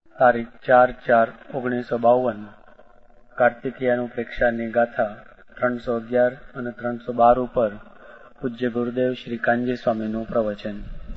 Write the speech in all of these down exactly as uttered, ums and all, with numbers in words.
તારીખ ચાર ચાર ઓગણીસો બાવન કાર્તિકીયાનું પ્રેક્ષાની ગાથા ત્રણસો અગિયાર અને ત્રણસો બાર ઉપર પૂજ્ય ગુરુદેવ શ્રી કાનજી સ્વામીનું પ્રવચન.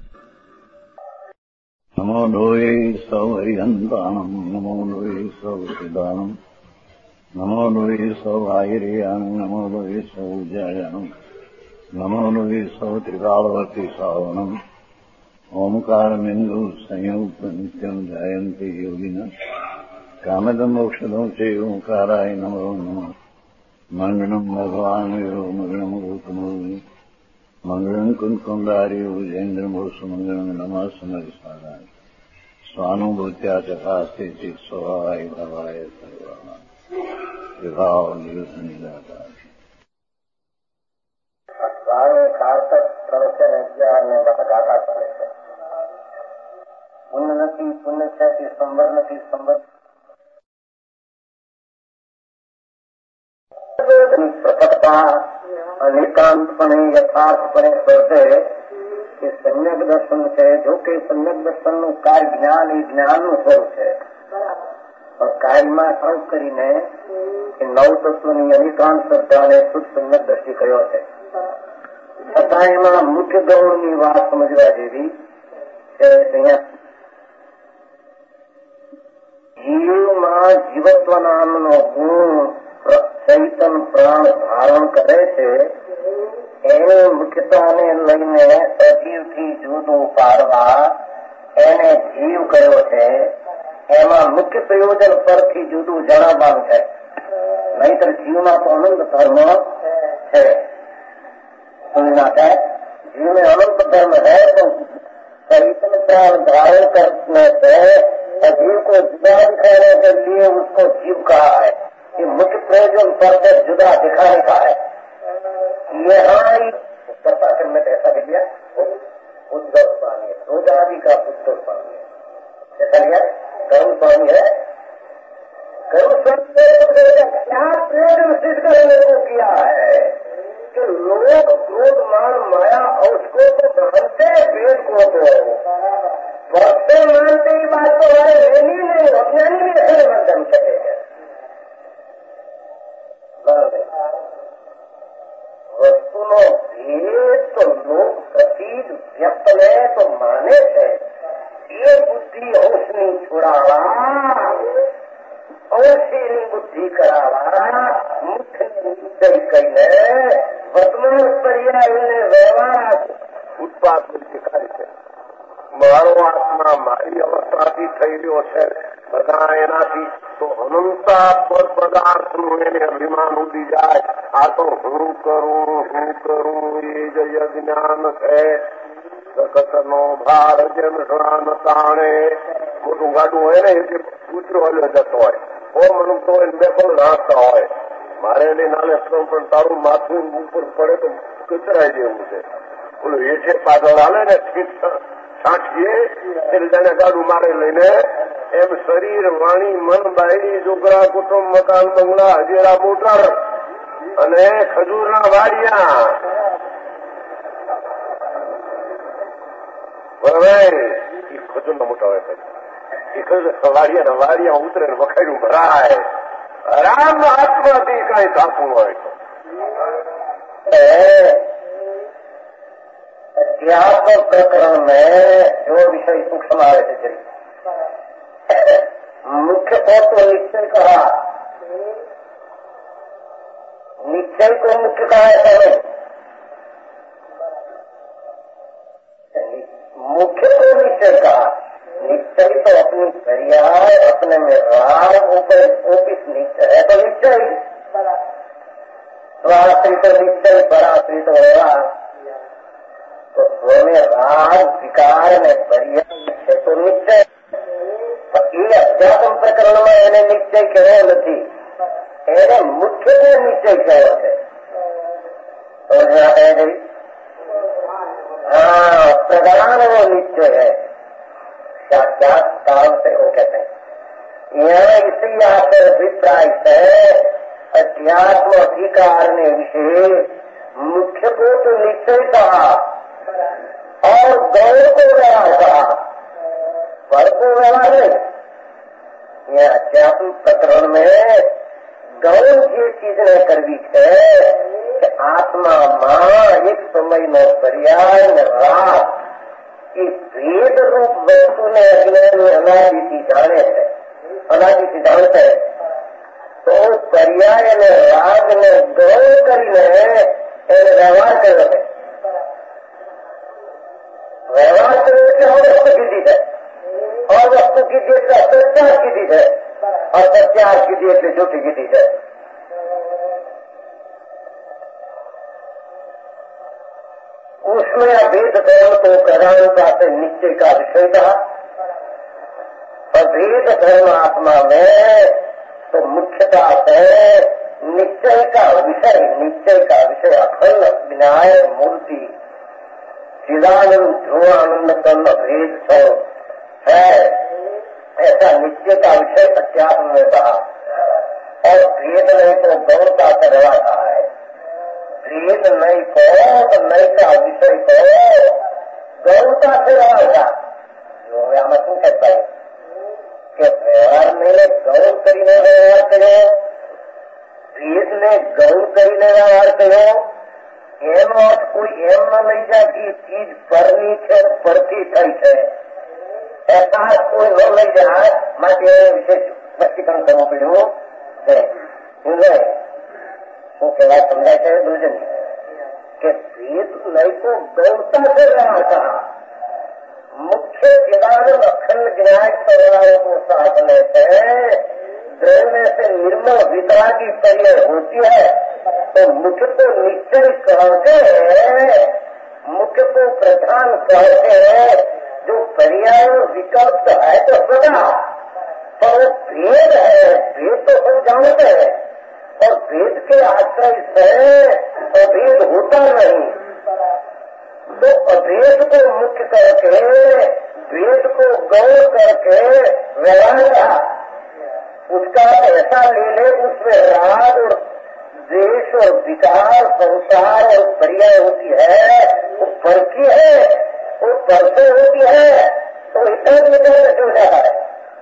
નમો લોહે સૌ હરિહંતાણમ, નમો લોહે સૌ સિદ્ધાણમ, નમો લોહે સૌ આયર્યાણમ, નમો લોહે સૌ જયાણમ, નમો લોહે સૌ ત્રિકાળવતી સાવણમ. ઓમકારમિંદુ સંયુક્ત નિત્યમ જાયંતિ યોગિના કામદમ મોક્ષદમ છે ઓંકારાય નમો નમઃ. મંગળમ ભગવાન વીરો મંગળમ ગૌતમોની મંગળમ કુંકુંડાર્યો જૈન્દ્રમો સુમંગળમ નમઃ સમરિસારાય સ્વાનુભૂત્યા ચકાસ્તે ચિત સ્વભાવાય ભવાય સર્વા વિભાવ નિયુત નિરાકાર. કારતક ત્રણસો અગિયાર ને ગાથા ચાલે છે. પુણ્ય નથી, પુણ્ય છે તે સંવર નથી, સંવર પ્રકટતા અનેકાંતપણે યથાર્થપણે સર્જે એ સમ્યક દર્શન છે. જો કે સમ્યક દર્શનનું કાર્ય જ્ઞાન એ જ્ઞાનનું સ્વરૂપ છે, પણ કાર્યમાં ખાસ કરીને એ નવ તત્વની અનેકાંત શ્રદ્ધાને શુદ્ધ સમ્યક દ્રષ્ટિ કયો છે. છતાં એમાં મુખ્ય ગૌણની વાત સમજવા જેવી છે. જીવમાં જીવત્વ નામનો ગુણ ચૈતન પ્રાણ ધારણ કરે છે. એની મુખ્યતાને લઈને સજીવથી જુદું પાડવા એને જીવ કયો છે. એમાં મુખ્ય પ્રયોજન પરથી જુદું જણાવવાનું છે. નહીતર જીવમાં તો અનંત ધર્મ છે. जीव में अनंत धर्म है, तो चैतन प्राण धारण करने से जीव को जुदा दिखाने के लिए उसको जीव कहा है. ये मुख्य प्रयोजन पर से जुदा दिखाने का है. यहाँ ही कथा करने का ऐसा लिया उद्धव स्वामी है, रोजादि का पुत्र स्वामी है. ऐसा लिया करुण स्वामी है. करुण स्वामी क्या प्रयोजन सिद्ध करने को किया है कि लोग क्रोध मान माया और उसको तो मानते वेद को, तो भक्ति मानते ही बात तो हमारे लेनी नहीं, अज्ञानी भी ऐसे मानते हम सके हैं. वस्तु नो भेद तो लोग प्रतीत व्यक्त में तो माने थे. ये बुद्धि औसनी छुड़ावा, औसीनी बुद्धि करावा, मुख्य निश्चय कહીને વર્તમાન પર્યાયને વ્યવહાર ઉત્પાદ શીખાય છે. મારો આત્મા મારી અવસ્થાથી થઈ રહ્યો છે, બધા એનાથી તો અનંતા પર પદાર્થનું એને અભિમાન ઉડી જાય. આ તો હું કરું હું કરું એ જ અજ્ઞાન છે. જગતનો ભાર જેમ સ્નાન તાણે મોટું ગાડું હોય ને એ કૂતરો હલ્યો જતો હોય, ઓ મનુષ્ય હોય બે પણ નાખતા હોય. મારે એની નાલે પણ તારું માથું ઉપર પડે તો કચરાઈ જેવું છે. બોલું એ છે પાછળ હાલે ને છાંટીએ એટલે તેને ગાડું મારે લઈને એમ શરીર વાણી મન બાયડી છોકરા કુટુંબ મકાન બંગલા હજેરા મોટર અને ખજૂરના વાડિયા બરાબર એ ખજૂરના મોટા હોય એ ખજૂર વાડિયા વાડિયા ઉતરે ને વખાડ્યું ભરાય. राम आत्मा भी कहीं कापू हो. अध्यात्म प्रकरण में जो विषय सूक्ष्म आए थे चलिए मुख्य तत्व तो निश्चय कहा. निश्चय को मुख्य कहा है. मुख्य को निश्चय कहा. निश्चय तो अपनी पर्याय अपने में राग ऊपर ओपिस निश्चय है. तो निश्चय स्वाश्रित निश्चय पराश्रित होगा तो स्वमें राग विकार में पर्याय है तो निश्चय. ये अध्यात्म प्रकरण में એને નિશ્ચય કહેવો નથી, એને મુખ્ય ને નિશ્ચય કહેવો છે. हाँ, प्रधान वो निश्चय है. साक्षात कारण से वो कहते हैं. यहाँ इसी आकर अभिप्राय से अध्यात्म अधिकार ने विषय मुख्य को तो निश्चय कहा और गौर को व्यवहार कहा. पर को व्यवहार नहीं. રીતને કરવી છે કે આત્મામાં એક સમયનો પર્યાય ને રાગ એ ભેદ રૂપ વસ્તુને અજ્ઞાની અનાદિથી જાણે છે, અનાદિથી જાણશે તો પર્યાય અને રાગ ને ગૌણ કરીને એને વ્યવહાર કર્યો છે. व्यवहार करने से और वस्तु की दी है, और वस्तु की दी से असत्यार की दी है, और सत्यार की दी से झूठी की दी है. उसमें अभेद धर्म तो प्रधानता से निश्चय का विषय था. अभेद धर्म आत्मा में तो मुख्यता से निश्चय का विषय, निश्चय का विषय अखंड विनायक मूर्ति चिदानंद ध्रुवानंद कर्म भेद है, ऐसा निश्चय का विषय अध्यात्म में कहा. और भेद नहीं तो गौरता से रहा कहा है. भेद नहीं को नहीं का विषय को गौरता से रहा था. जो हमें શું कहता है कि व्यवहार में गौर કરીને व्यवहार કર્યો, भेद ने गौर કરીને व्यवहार કર્યો. એનો અર્થ કોઈ એમ ન લઈ જાય કે ચીજ પરની છે, પરથી થઈ છે, એસા કોઈ ન લઈ જાય. માટે વિશે સ્પષ્ટીકરણ કરવું પડ્યું. શું કહેવાય સમજાય છે દુર્જન કે ભેદ નહીં તો ગૌરતા से व्यवहार कहा. मुख्य चिदानंद अखंड ज्ञान स्वभाव को साथ लेते द्रव्य से निर्मल वितरा की पर्याय होती है. तो मुख्य को निश्चय कहते हैं, मुख्य को प्रधान कहते हैं. जो पर्याय विकल्प है तो सदा, पर वो भेद है, भेद तो सब जानते हैं. और भेद के आश्रय से अभेद होता नहीं. तो अभेद को मुख्य करके भेद को गौर करके व्यवहार का उसका ऐसा ले ले उसमें राग और द्वेष और विकार संसार और पर्याय होती है, वो पर की है, वो पर से होती है. तो इधर इधर कैसे हो जाता है?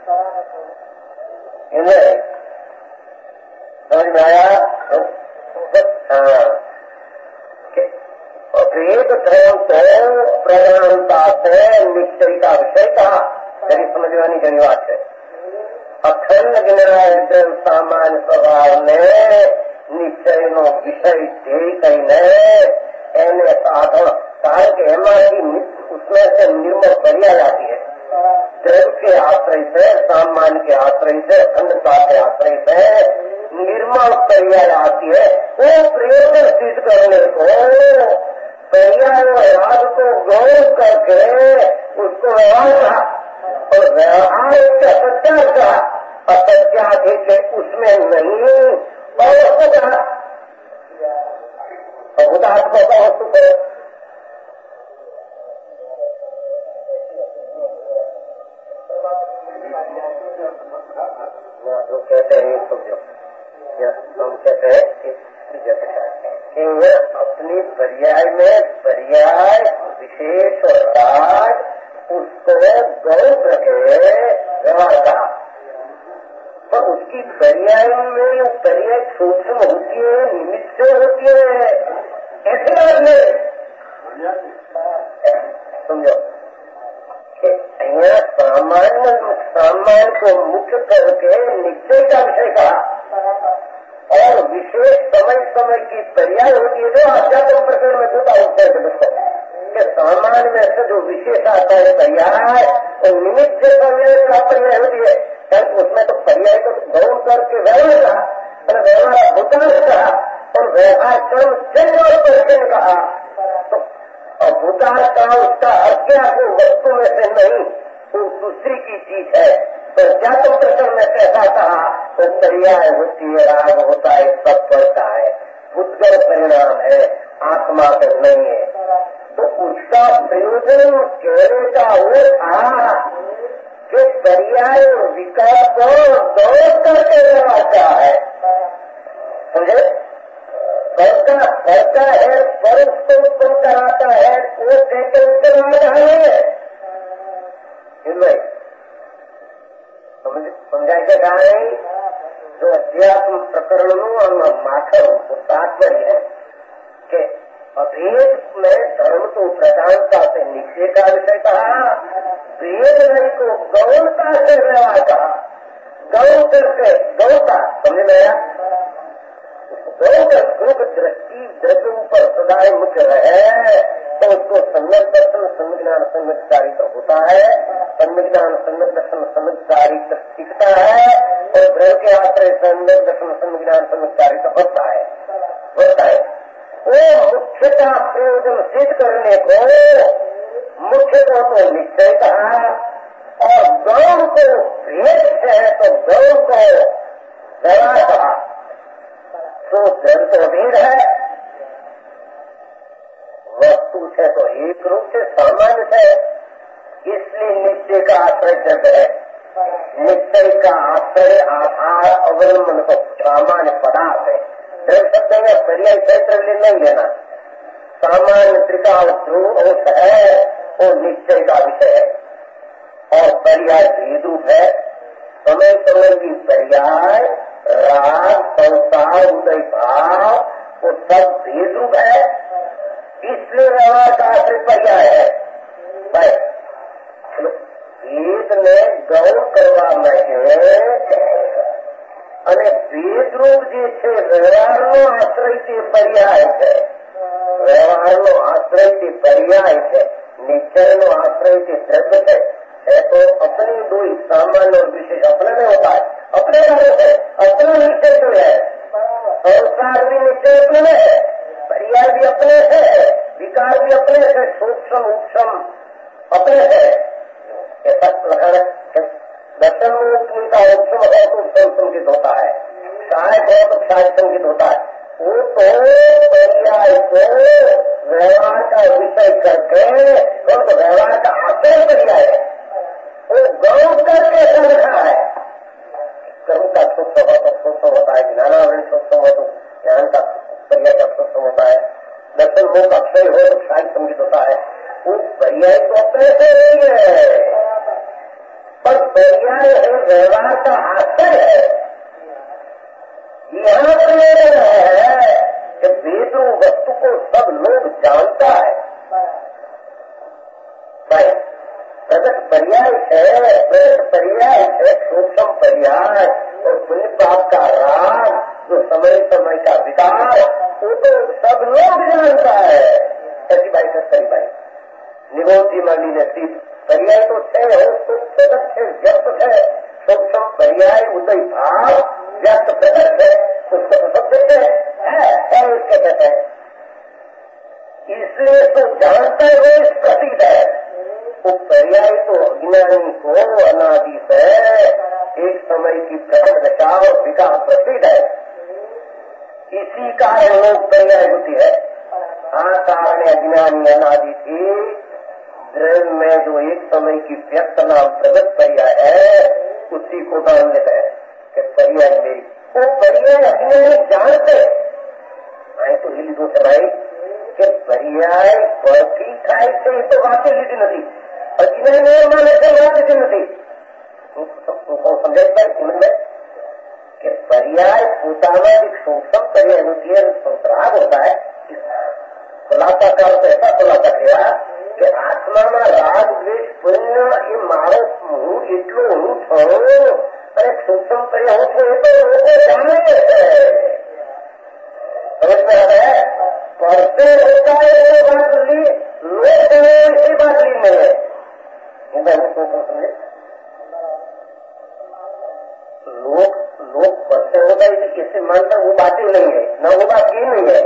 समझ में आया? भेद धर्म को प्रधानता से निश्चय का विषय कहा. तेरी समझवानी घनी बात है. अखंड ज्ञान सामान्य स्वभाव ने निश्चय नो विषय दे कहीने એને સાધન, કારણ કે એમાંથી उसमें से निर्मल पर्याय आती है. द्रव्य के आश्रय से, सामान्य के आश्रय से, अखंडता के आश्रय से निर्मल पर्याय आती है. वो प्रयोग सिद्ध करने को पर्याय राग को गौर करके उसको व्यवहार कहा. और व्यवहार का सत्यार कहा. असत्याधिक उसमें नहीं और उसको कहा भूतात्मा का वस्तु करो. जो कहते हैं समझो, हम कहते हैं कि अपनी पर्याय में पर्याय विशेष और राग उसको गौर करके व्यवहार कहा. पर उसकी पर्याय में पर्याय सूक्ष्म होती है, निमित्त से होती है, ऐसे बात नहीं. समझो कि यहाँ सामान्य सामान्य को मुख्य करके निश्चय का विषय कहा और विशेष समय समय की पर्याय होती है. जो अध्यात्म प्रकरण में दूसरा उत्तर है दोस्तों कि सामान्य में से जो विशेष आता है पर्याय और निमित्त से पर्याय होती है. उसमें तो पर्याय को गौण करके व्यवहार कहा और व्यवहार भूतान कहा और व्यवहार कर्म चिन्ह और परिचय कहा. तो भूतान का उसका अज्ञा को वस्तु में से नहीं तो दूसरी की चीज है. तो अध्यात्म प्रकरण में कैसा कहा तो पर्याय होती है, राग होता है, सब पड़ता है, भूतगल परिणाम है, आत्मा से नहीं है. तो उसका प्रयोजन कहने का वो था कि पर्याय और विकास को दौड़ करके रहता है. समझे? पढ़ता पढ़ता है, पर उसको उत्पन्न कराता है, वो कहते उत्तर आ रहा है. समझाए क्या कहा नहीं? जो अध्यात्म प्रकरणों माथम तात्पर्य है कि अभेद में धर्म तो प्रधानता से नीचे का विषय कहा, भेद नहीं को गौणता से व्यवहार कहा। गौ करके गौता समझ में आया? गौ का सुख दृष्टि द्रव्य ऊपर सदाए मुख्य रहे तो उसको सम्यक दर्शन सम्यक ज्ञान सम्यक चारित्र होता है, सम्यक ज्ञान सम्यक दर्शन सम्यक चारित्र सीखता है और ग्रह के आश्रय सम्यक दर्शन सम्यक ज्ञान सम्यक चारित्र होता है होता है वो मुख्यता प्रयोजन सिद्ध करने को मुख्य को तो निश्चय कहा और गौण को भेद है तो गौण को व्यवहार कहा। तो जड़ तो भेद है, वस्तु से तो एक रूप से सामान्य है, इसलिए निश्चय का आश्रय जग है। निश्चय का आश्रय आधार अवलंबन तो सामान्य पदार्थ है। जड़ शब्द में पर्याय क्षेत्र नहीं लेना, सामान्य त्रिकाल ध्रुव अंश है वो निश्चय का विषय है और पर्याय भेद रूप है। समय समय की पर्याय राग संसार उदय भाव वो सब भेद रूप है, इसलिए व्यवहार का आश्रय पर्याय है। भेद में गौण करवा में અને ભેદરૂપ જે છે વ્યવહારનો આશ્રય તે પર્યાય છે, વ્યવહારનો આશ્રય તે પર્યાય છે, निश्चयનો आश्रय के द्रव्य है, है तो अपनी दो सामान्य और विशेष अपने में होता है, अपने में है, अपना निश्चय जो है, संसार भी निश्चय अपने में है, पर्याय भी अपने है, विकार भी अपने से, सूक्ष्म उपशम अपने है। ऐसा लगा दर्शन में का उपशम है तो उपशम संकित होता है, सहायक है तो सहायक संकित होता है। वो तो पर्याय को व्यवहार का विषय करके तो व्यवहार का आश्रय पर्याय है, वो गौण करके ऐसा लिखा है। कर्म का सूक्ष्म हो तो सूक्ष्म होता है, ज्ञानावरण सूक्ष्म हो तो ज्ञान का पर्याय का सूक्ष्म होता है, दर्शन मोह का क्षय हो तो सहायक संकित होता है। वो पर्याय तो अपने से नहीं है, पर पर्याय है व्यवहार का आश्रय है। यहाँ प्रयोजन है कि वेदो वस्तु को सब लोग जानता है। भाई प्रगट पर्याय है, प्रगट पर्याय है, सूक्ष्म पर्याय और पुण्य पाप का राग जो समय समय का विकार वो तो सब लोग जानता है। ऐसी भाई सत्तरी भाई निगोद जी मानी ने सीख पर्याय तो है, तो प्रगट है, व्यक्त है, सूक्ष्म पर्याय उदय भाव व्यक्त प्रगट है, उसको तो सब देते हैं, उसके कहते हैं। इसलिए तो जानता है वो प्रतीत है, वो पर्याय तो अज्ञानी को अनादि से एक समय की प्रकट दशा और विकास प्रतीत है। इसी कारण लोग पर्याय होती है। हाँ कारण अज्ञानी अनादि थी द्रव्य में जो एक समय की व्यक्त नाम प्रगट पर्याय है उसी को मान लेते हैं कि पर्याय मेरी। वो पर्याय अज्ञानी जानते आए तो हिली दो भाई कि पर्याय बढ़ती खाई से तो वाकई लीधी नहीं, अज्ञानी माने से बात लीधी नहीं। समझे समझ में कि पर्याय पोताना एक सूक्ष्म पर्याय होती है, संतराग होता है। खुलासा कर तो ऐसा खुलासा किया कि आत्माમાં રાગ દ્વેષ પુણ્ય એ મારો હું એટલો હું છું અને સૂક્ષ્મ કર્યા હું છું એ તો લોકો જાણે છે। समझ में आता है? करते होता है वो बात ली, लोग जाने ऐसी बात ली नहीं है। समझे लोग लोग करते होता है कैसे मानता वो बात ही नहीं है, न वो बात ही नहीं है।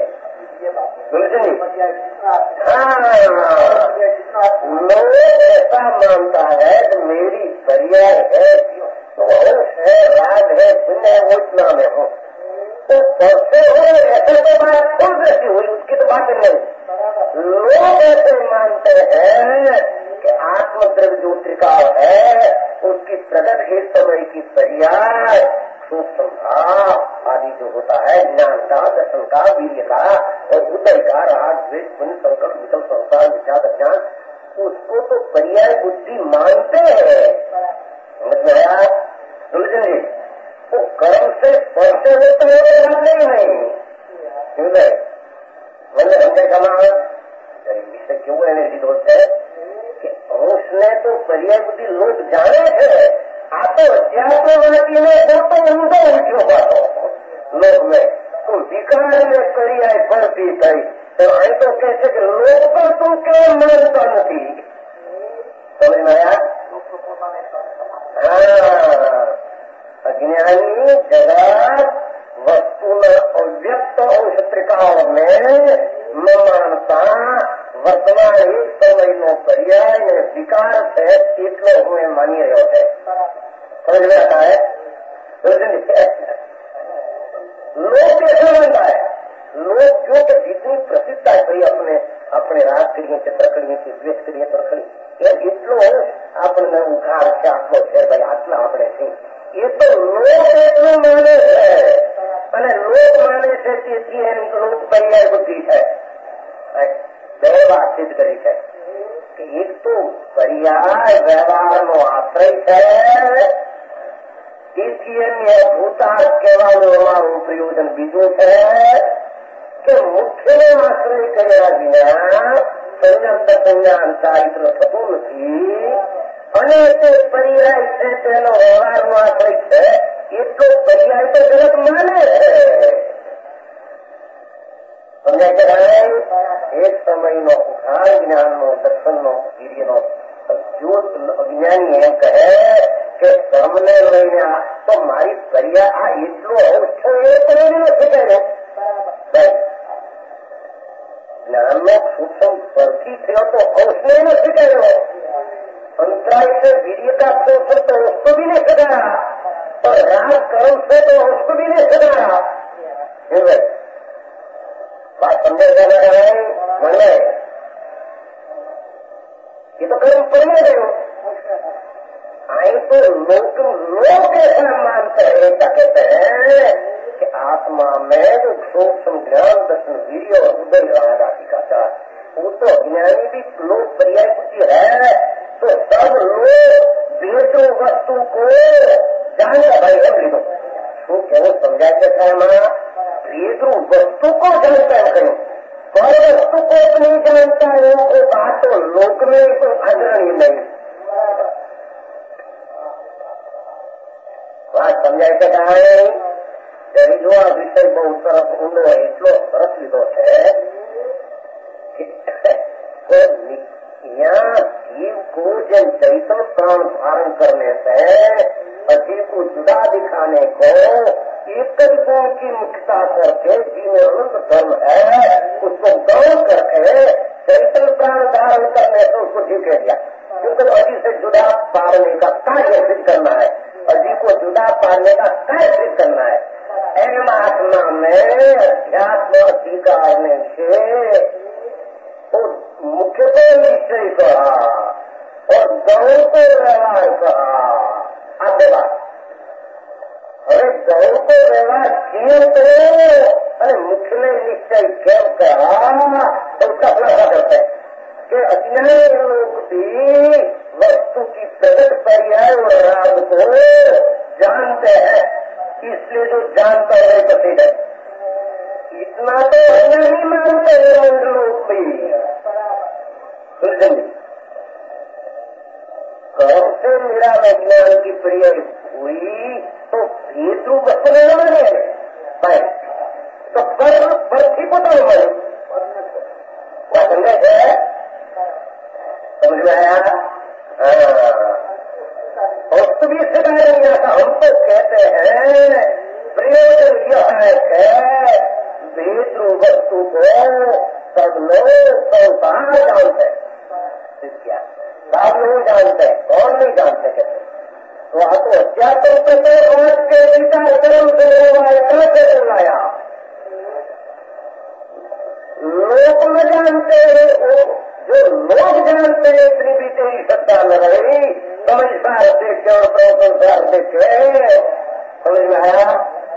लोग ऐसा मानता है कि मेरी पर्याय है तो है राग है पुण्य है वो इतना में हो तो करते हो ऐसे तो बात छोड़ देती हुई उसकी तो बात नहीं। लोग ऐसे मानते हैं कि आत्मद्रव्य जो त्रिकाल है उसकी प्रगट के समय की पर्याय सूक्ष्म भाव आदि जो होता है ज्ञान का दर्शन का वीर्य का और उदय का राग द्वेष पुण्य संकल्प विकल्प संसार विचार ज्ञान उसको तो पर्याय बुद्धि मानते हैं। समझ में आया? समझेंगे वो कर्म से से स्पर्श होता है तो बात नहीं नहीं क्यों है मतलब हमने कहा विषय क्यों एनर्जी दोस्त है कि उसने तो पर्याय बुद्धि लोग जाने थे आ तो अध्यात्मवादी ने वो तो ઊંધો ઉઠ્યો પાછો લોક में तो विकार में पर्याय बढ़ती थी तो અહીં तो કહે છે કે લોક પર તું કેમ માનતો નથી સમજ में आया हाँ अज्ञानी जगत वस्तु अव्यक्त औषत्रिकाओं में न मानता वर्तमान एक समय नो पर्याय ने विकार से એટલો હું માની રહ્યો છે समझ में आता है लोग कैसे मानता है लोग क्योंकि जितनी प्रसिद्धता करी अपने अपने राग करिए चित्रकड़िए की द्वेष करिए तरकड़ी ये એટલો આપણને ઉઘાર છે આટલો છે ભાઈ આટલા આપણે છે એ તો લોક એટલું માને છે અને લોક માને છે તેથી એની લોક પર્યાય બુદ્ધિ છે બે વાત સિદ્ધ કરી છે કે એક તો પર્યાય વ્યવહારનો આશ્રય છે તેથી એની ભૂતાર્થ કહેવાનું અમારું પ્રયોજન બીજું છે કે મુખ્યનો આશ્રય કર્યા વિના સંયમ સંજ્ઞાન ચારિત્ર થતું નથી અને તે પર્યાય છે તેનો વ્યવહારનો આશ્રય છે એટલો પર્યાય તો જગત માને છે સમજાય કે ભાઈ એક સમયનો ઉઘાર જ્ઞાનનો દર્શનનો વીર્યનો જો અજ્ઞાની એમ કહે કે કર્મને લઈને તો મારી પર્યાય આ એટલો છે એ પણ એને નથી કર્યો જ્ઞાનનો સૂક્ષ્મ પરથી થયો તો અંશને નથી કર્યો अंतराय से वीर्य का शोषण तो उसको भी नहीं सका और राग कर्म से तो उसको भी नहीं सका बात समझे जाना है मन में ये तो कर्म पड़ने गए आई तो लोग लोग ऐसा मानते हैं क्या कहते हैं कि आत्मा में जो सूक्ष्म ज्ञान दर्शन वीर्य और उदय राधि का था वो तो अज्ञानी भी लोग पर्याय बुद्धि है तो सब लोग बेटो वस्तु को जानता भाई हम लिखो शू कहूँ समझाए था बेटो वस्तु को जानता है कहीं पर वस्तु को नहीं जानता है वो बात तो लोक में तो अग्रणी नहीं बात समझाए था जरी जो आ विषय बहुत सरस ઊંડો એટલો સરસ લીધો છે यहाँ जीव को जन चैतन्य प्राण धारण करने से अजीव को जुदा दिखाने को एक गुण की मुख्यता करके जीव अनंत धर्म है उसको गौर करके चैतन्य प्राण धारण करने से उसको जीव कह दिया क्योंकि अजीव से जुदा पारने का कार्य सिद्ध करना है अजीव को जुदा पारने का कार्य सिद्ध करना है एम आत्मा में अध्यात्म अधिकार ने से मुख्य को निश्चय कहा और गौ को व्यवहार कहा आते बात अरे गौ को व्यवहार क्यों करो अरे मुख्य ने निश्चय क्यों कहा तो उसका खुलासा करते हैं कि अज्ञानी लोग भी वस्तु की प्रगट पर्याय और राग को जानते हैं इसलिए जो जानता है प्रसिद्ध है इतना तो अज्ञानी मानते हैं लोग भी कर्म से मेरा विज्ञान की पर्याय हुई तो हेतु वस्तु नहीं माने भाई तो पर परथी को तो माने क्या समझे है समझ में आया वस्तु भी सिखाया नहीं आता हम तो कहते हैं प्रयोजन यह है कि हेतु वस्तु को सब लोग संसार जानते हैं क्या सब लोग जानते हैं कौन नहीं जानते कहते तो आप तो अध्यात्म पे तो आज के विचार कर्म से कैसे लाया लोग न जानते जो लोग जानते हैं इतनी भी तेरी सत्ता न रही समझदार देखे और संसार देखे समझ में आया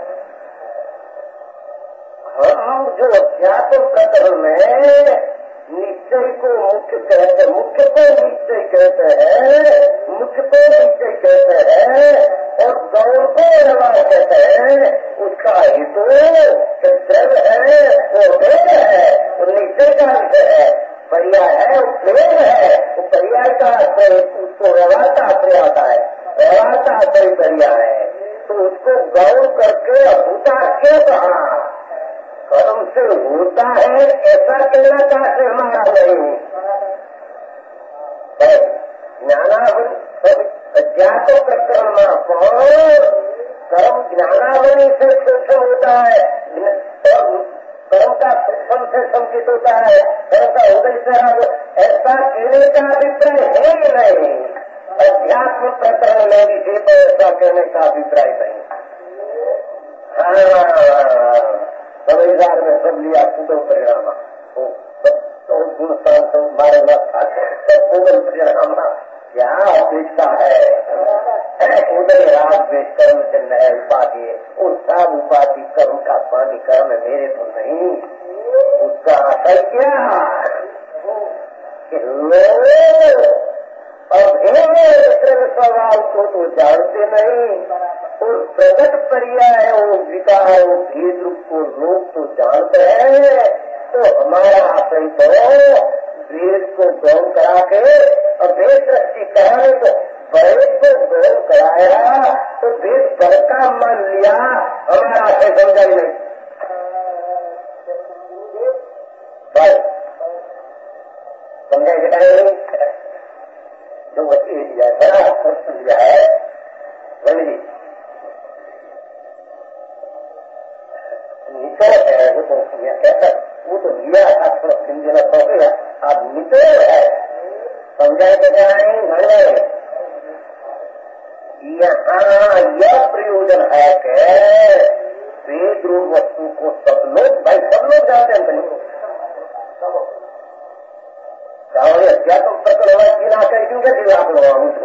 हम जो अध्यात्म प्रकरण में निश्चय को मुख्य कहते मुख्य को निश्चय कहते हैं मुख्य को निश्चय कहते हैं और गौर को व्यवहार कहते हैं हेतु द्रव्य है, वो भेद है, वो निश्चय का विषय है, पर्याय है, वो प्रेम है, वो पर्याय का आश्रय, उसको व्यवहार का आश्रय आता है, व्यवहार का आश्रय पर्याय है, तो उसको गौर करके अभूता क्यों कहा? कर्म से होता है ऐसा कहना का से हमारा नहीं। ज्ञानावली अज्ञात प्रकरण कर्म ज्ञानावली से सूक्ष्म होता है, कर्म का सूक्ष्म से संकित होता है, कर्म का उदय से ऐसा कहने का अभिप्राय है ही नहीं। अध्यात्म प्रकरण में विषय पर ऐसा कहने का अभिप्राय नहीं। हाँ, समझदार में सब लिया पूगल परिणाम, तो गुण मारे न सब पूगल परिणाम क्या अपेक्षा है? उदय राग में कर्म से नए उपाधि, उस सब उपाधि कर्म का पानी कर्म मेरे तो नहीं, उसका असर क्या? स्वभाव को तो जानते नहीं, उस प्रकट पर्याय वो विकार वो भेद रूप को लोग तो जानते हैं, तो हमारा आशय तो वेद को गौर करा के और वेद दृष्टि कराने को वेद को गौर कराया तो वेद भर का मान लिया, हमारा आशय समझा ही नहीं। बस समझा नहीं, जो बच्चे दिया बड़ा प्रश्न दिया है वही निचोड़ है, वो तो कहता वो तो लिया था थोड़ा सिंधना हो गया, अब निचोड़ है समझाए के जाए नहीं। यहाँ यह प्रयोजन है कि वेद रूप वस्तु को सब लोग भाई सब लोग जानते हैं, अध्यात्म प्रकरण जीना कर क्यों क्या जीवा आप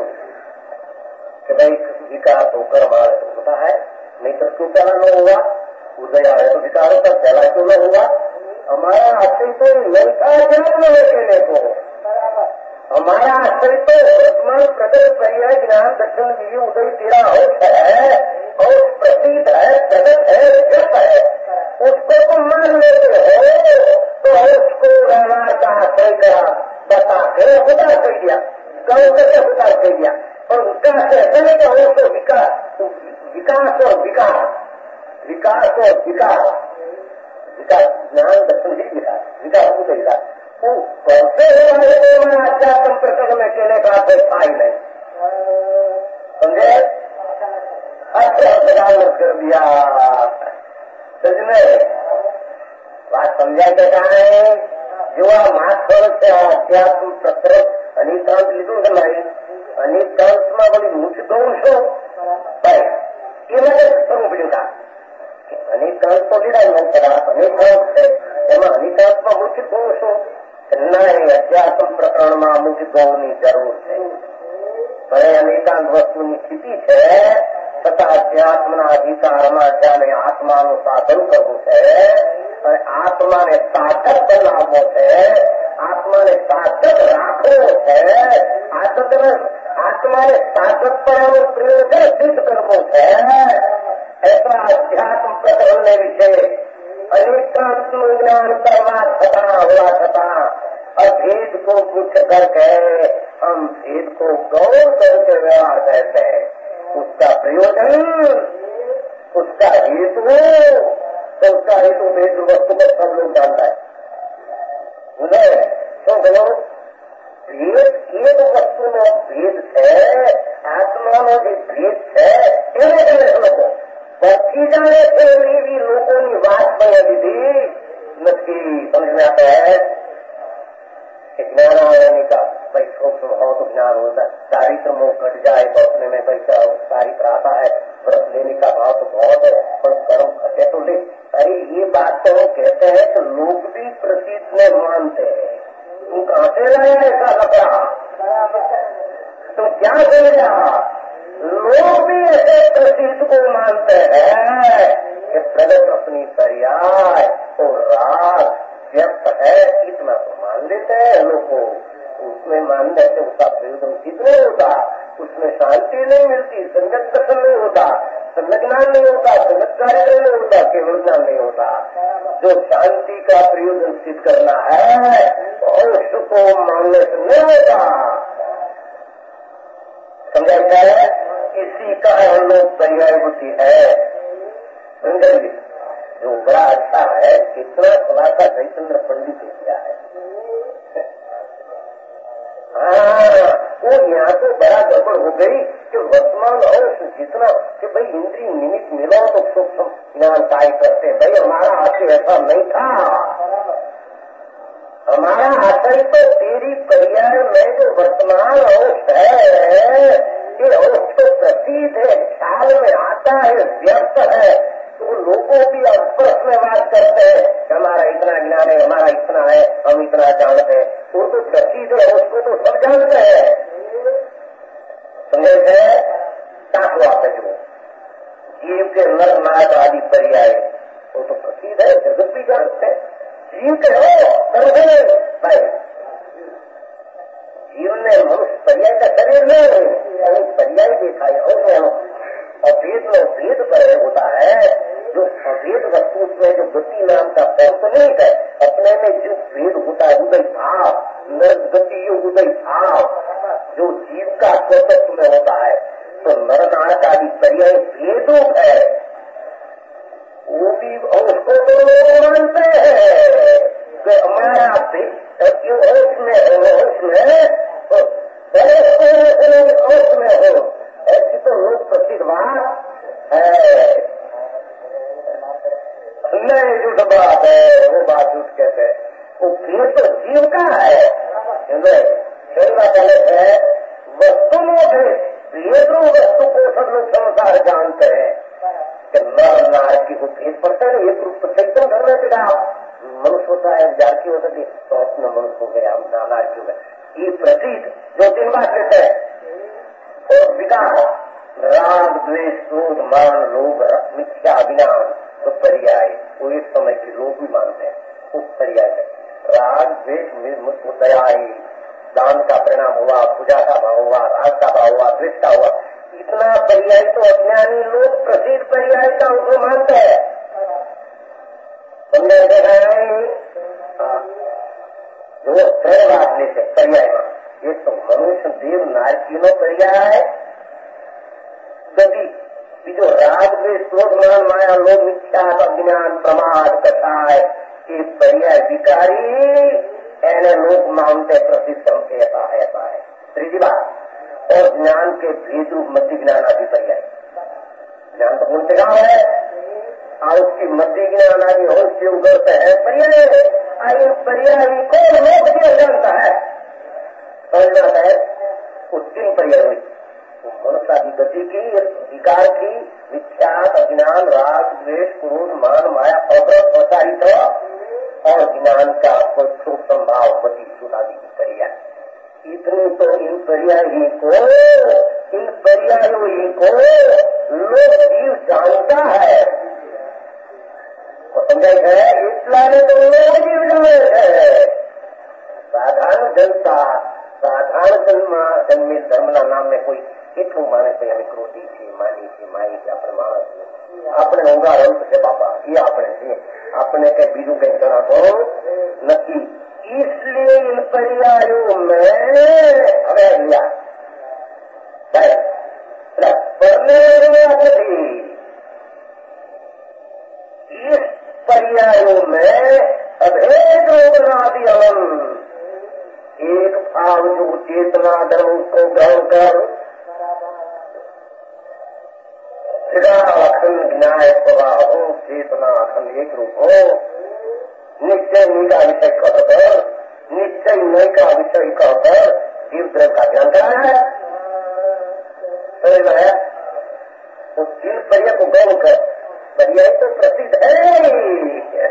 कि भाई विकास होकर हमारा तो होता है, नहीं तो क्यों पहला न हुआ? उदय आए तो विकार होता, पहला क्यों न हुआ? हमारा आश्रय तो नहीं था ज्ञान में कहने को, हमारा आश्रय तो वर्तमान प्रकट पर्याय ज्ञान दर्शन की उदय तेरा होश है और प्रतीत है, प्रकट है, जप है, उसको तुम मान लेते हो तो उसको व्यवहार का आश्रय करा बता के उदार कर दिया, गौ करके उदार कर दिया, और विकास ऐसा नहीं कि हो तो विकास विकास और विकास विकास और विकास विकास ज्ञान दर्शन ही विकास विकास को विकास वो कैसे हमारे अध्यात्म प्रकरण में कहने का था ही नहीं, समझे? अच्छा प्रदान कर दिया सजने बात समझा के कहा है જેવા માથળ છે અધ્યાત્મ પ્રકરણ અનિકાંત લીધું કે નહીં, અનિકાંતમાં વળી મુખ્ય કહું છું ભાઈ એ માટે કરવું પડ્યું કા અનિકાંત તો લીધા નહીં કરા અનિકાંત છે એમાં અનિકાંતમાં મુખ્ય કહું છું નહીં, અધ્યાત્મ પ્રકરણમાં મુખ્ય ગૌની જરૂર છે, પણ અનિકાંત વસ્તુની સ્થિતિ છે છતાં અધ્યાત્મના અધિકારમાં જ્યાં આત્માનું સાધન કરવું છે અને આત્માને સાધક બનાવવો છે, આત્માને સાધક રાખવો છે, આત્માને આત્માને સાધક પરાનું પ્રયોજન સિદ્ધ કરવું છે, એવા અધ્યાત્મ પ્રકરણને વિશે અનેકાંતનું જ્ઞાન કરવા છતાં હોવા છતાં अभेद को मुख्य करके हम भेद को गौर करके व्यवहार करते हैं, उसका प्रयोजन उसका हेतु तो उसका हेतु भेद वस्तु को सब लोग जानता है, मुझे तो बोलो भेद एक वस्तु में भेद है, आत्मा में भी भेद है, એને તેને લોકો બચી જાણે છે એવી લોકોની વાત બની દીધી નથી, સમજ में आता है? ज्ञान आने का भाई सूक्ष्म हो तो ज्ञान होता है, चारित्र मोह कट जाए बरतने में पैसा चारित्र आता है, व्रत लेने का भाव तो बहुत है, पर कर्म घटे तो ले। अरे ये बात तो कहते हैं कि लोग भी प्रतीत में मानते हैं, तुम कहाँ से लाया ऐसा लपड़ा? तुम क्या समझा? लोग भी ऐसे प्रतीत को मानते हैं कि प्रगट अपनी पर्याय और राग व्यक्त है, इतना तो मान लेते हैं लोग को, उसमें मानने से उसका प्रयोजन कितने होता, उसमें शांति नहीं मिलती, संगत दर्शन नहीं होता, सम्यक ज्ञान नहीं होता, सम्यक कार्य नहीं होता, केवल ज्ञान नहीं होता। जो शांति का प्रयोजन सिद्ध करना है और उसको मानने से नहीं होता। समझा है? इसी का हम लोग पर्याय बुद्धि है। समझेंगे? जो बड़ा अच्छा है, कितना खुलासा हरिश्चंद्र पंडित ने किया है। हाँ, वो यहाँ तो बड़ा गड़बड़ हो गई कि वर्तमान और जितना कि भाई इंद्रिय निमित्त मिला तो सूक्ष्म ज्ञान पाई करते। भाई हमारा आशय ऐसा नहीं था। हमारा आशय तो तेरी पर्याय में जो वर्तमान अंश है, ये अंश तो प्रतीत है, ख्याल में आता है, व्यक्त है। तो लोगों की आपस में बात करते हैं कि हमारा इतना ज्ञान है, हमारा इतना है, हम इतना जानते हैं। वो तो प्रतीत है, उसको तो सब जानते हैं। समझे थे? क्या है जो जीव के नर नाग आदि पर्याय, वो तो प्रतीत है, जगत भी जानते हैं। जीव के हो समझे भाई, जीव ने मनुष्य पर्याय का शरीर में पर्याय देखा है और अभेद में भेद पर होता है। जो अभेद वस्तु में जो गति नाम का पंप नहीं है, अपने में जो भेद होता है उदय भाव, नर गति उदय भाव जो जीव का स्वतंत्र में होता है, तो नर नार का भी पर्याय भेदों है। वो भी उसको तो लोग मानते हैं कि हमारा क्यों उसमें उसमें उसमें हो, ऐसी तो लोग प्रसिद्ध बात है। नहीं झूठ बात है, वो बात झूठ कहते हैं। वो भेद तो जीव का है, खेलना गलत है। वस्तु में भेद वस्तु को सब लोग संसार जानते हैं कि नर नार की को भेद पड़ता है। एक रूप चैतन करने के मनुष्य होता है, जाति होता है, तो अपना मनुष्य हो गया, हम नार की हो गया। ये प्रतीत जो तीन बात कहते हैं और विकार, राग द्वेष क्रोध मान लोभ मिथ्या अभिमान, तो पर्याय वो एक समय के लोग भी मानते हैं। उस पर्याय में राग द्वेष मुझको दया ही, दान का परिणाम हुआ, पूजा का भाव हुआ, राग का भाव हुआ, द्वेष का हुआ, इतना पर्याय तो अज्ञानी लोग प्रसिद्ध पर्याय का उसको मानते हैं। समझे है? जो त्रय बात लेते पर्याय में, ये तो मनुष्य देव नारकीनो पर्याय गति जो राग द्वेष क्रोध मान माया लोभ मिथ्या अज्ञान प्रमाद कथाए, ये पर्याय विकारी ऐसे लोग मानते प्रसिद्ध ऐसा है ऐसा है। तीसरी बात और ज्ञान के भेद रूप मध्य ज्ञान आदि पर्याय। ज्ञान तो बोलते गाँव है और उसकी मध्य ज्ञान आदि हो से उगरते है पर्याय। पर्याय को लोग भी जानता है, समझना है। उस तीन पर्याय हुई मनुष्य की गति की, विकार की, मिथ्या अज्ञान राग द्वेष क्रोध मान माया अवृत प्रसारित और ज्ञान का सूक्ष्म भाव गति सुनादि की पर्याय। इतनी तो इन पर्यायी को इन पर्यायों ही को लोग जीव जानता है, समझा है? इसलिए तो लोग जीव जानते हैं। साधारण जनता साधारण जन्म जन्मी धर्मना नाम में कोई એટલું માને છે અમે ક્રોધી છે માની છે માઈ છે આપણે માણસ આપણે ઉદાહરણ છે બાપા એ આપણે છે આપણે કઈ બીજું કઈ જણાતો નથી। इसलिए इन पर्यायों में हमें लिया इस पर्यायों में अभेद रोगनादि अलम एक भाव जो चेतना धर्म उसको ग्रहण कर अखंड न्याय प्रवाह हो, चेतना अखंड एक रूप हो, निश्चय नी का विषय कहकर निश्चय नई का विषय कहकर जीव द्रव्य का ज्ञान करा है। समझ है? तो जीव पर्याय को गौर कर पर्याय तो प्रसिद्ध है,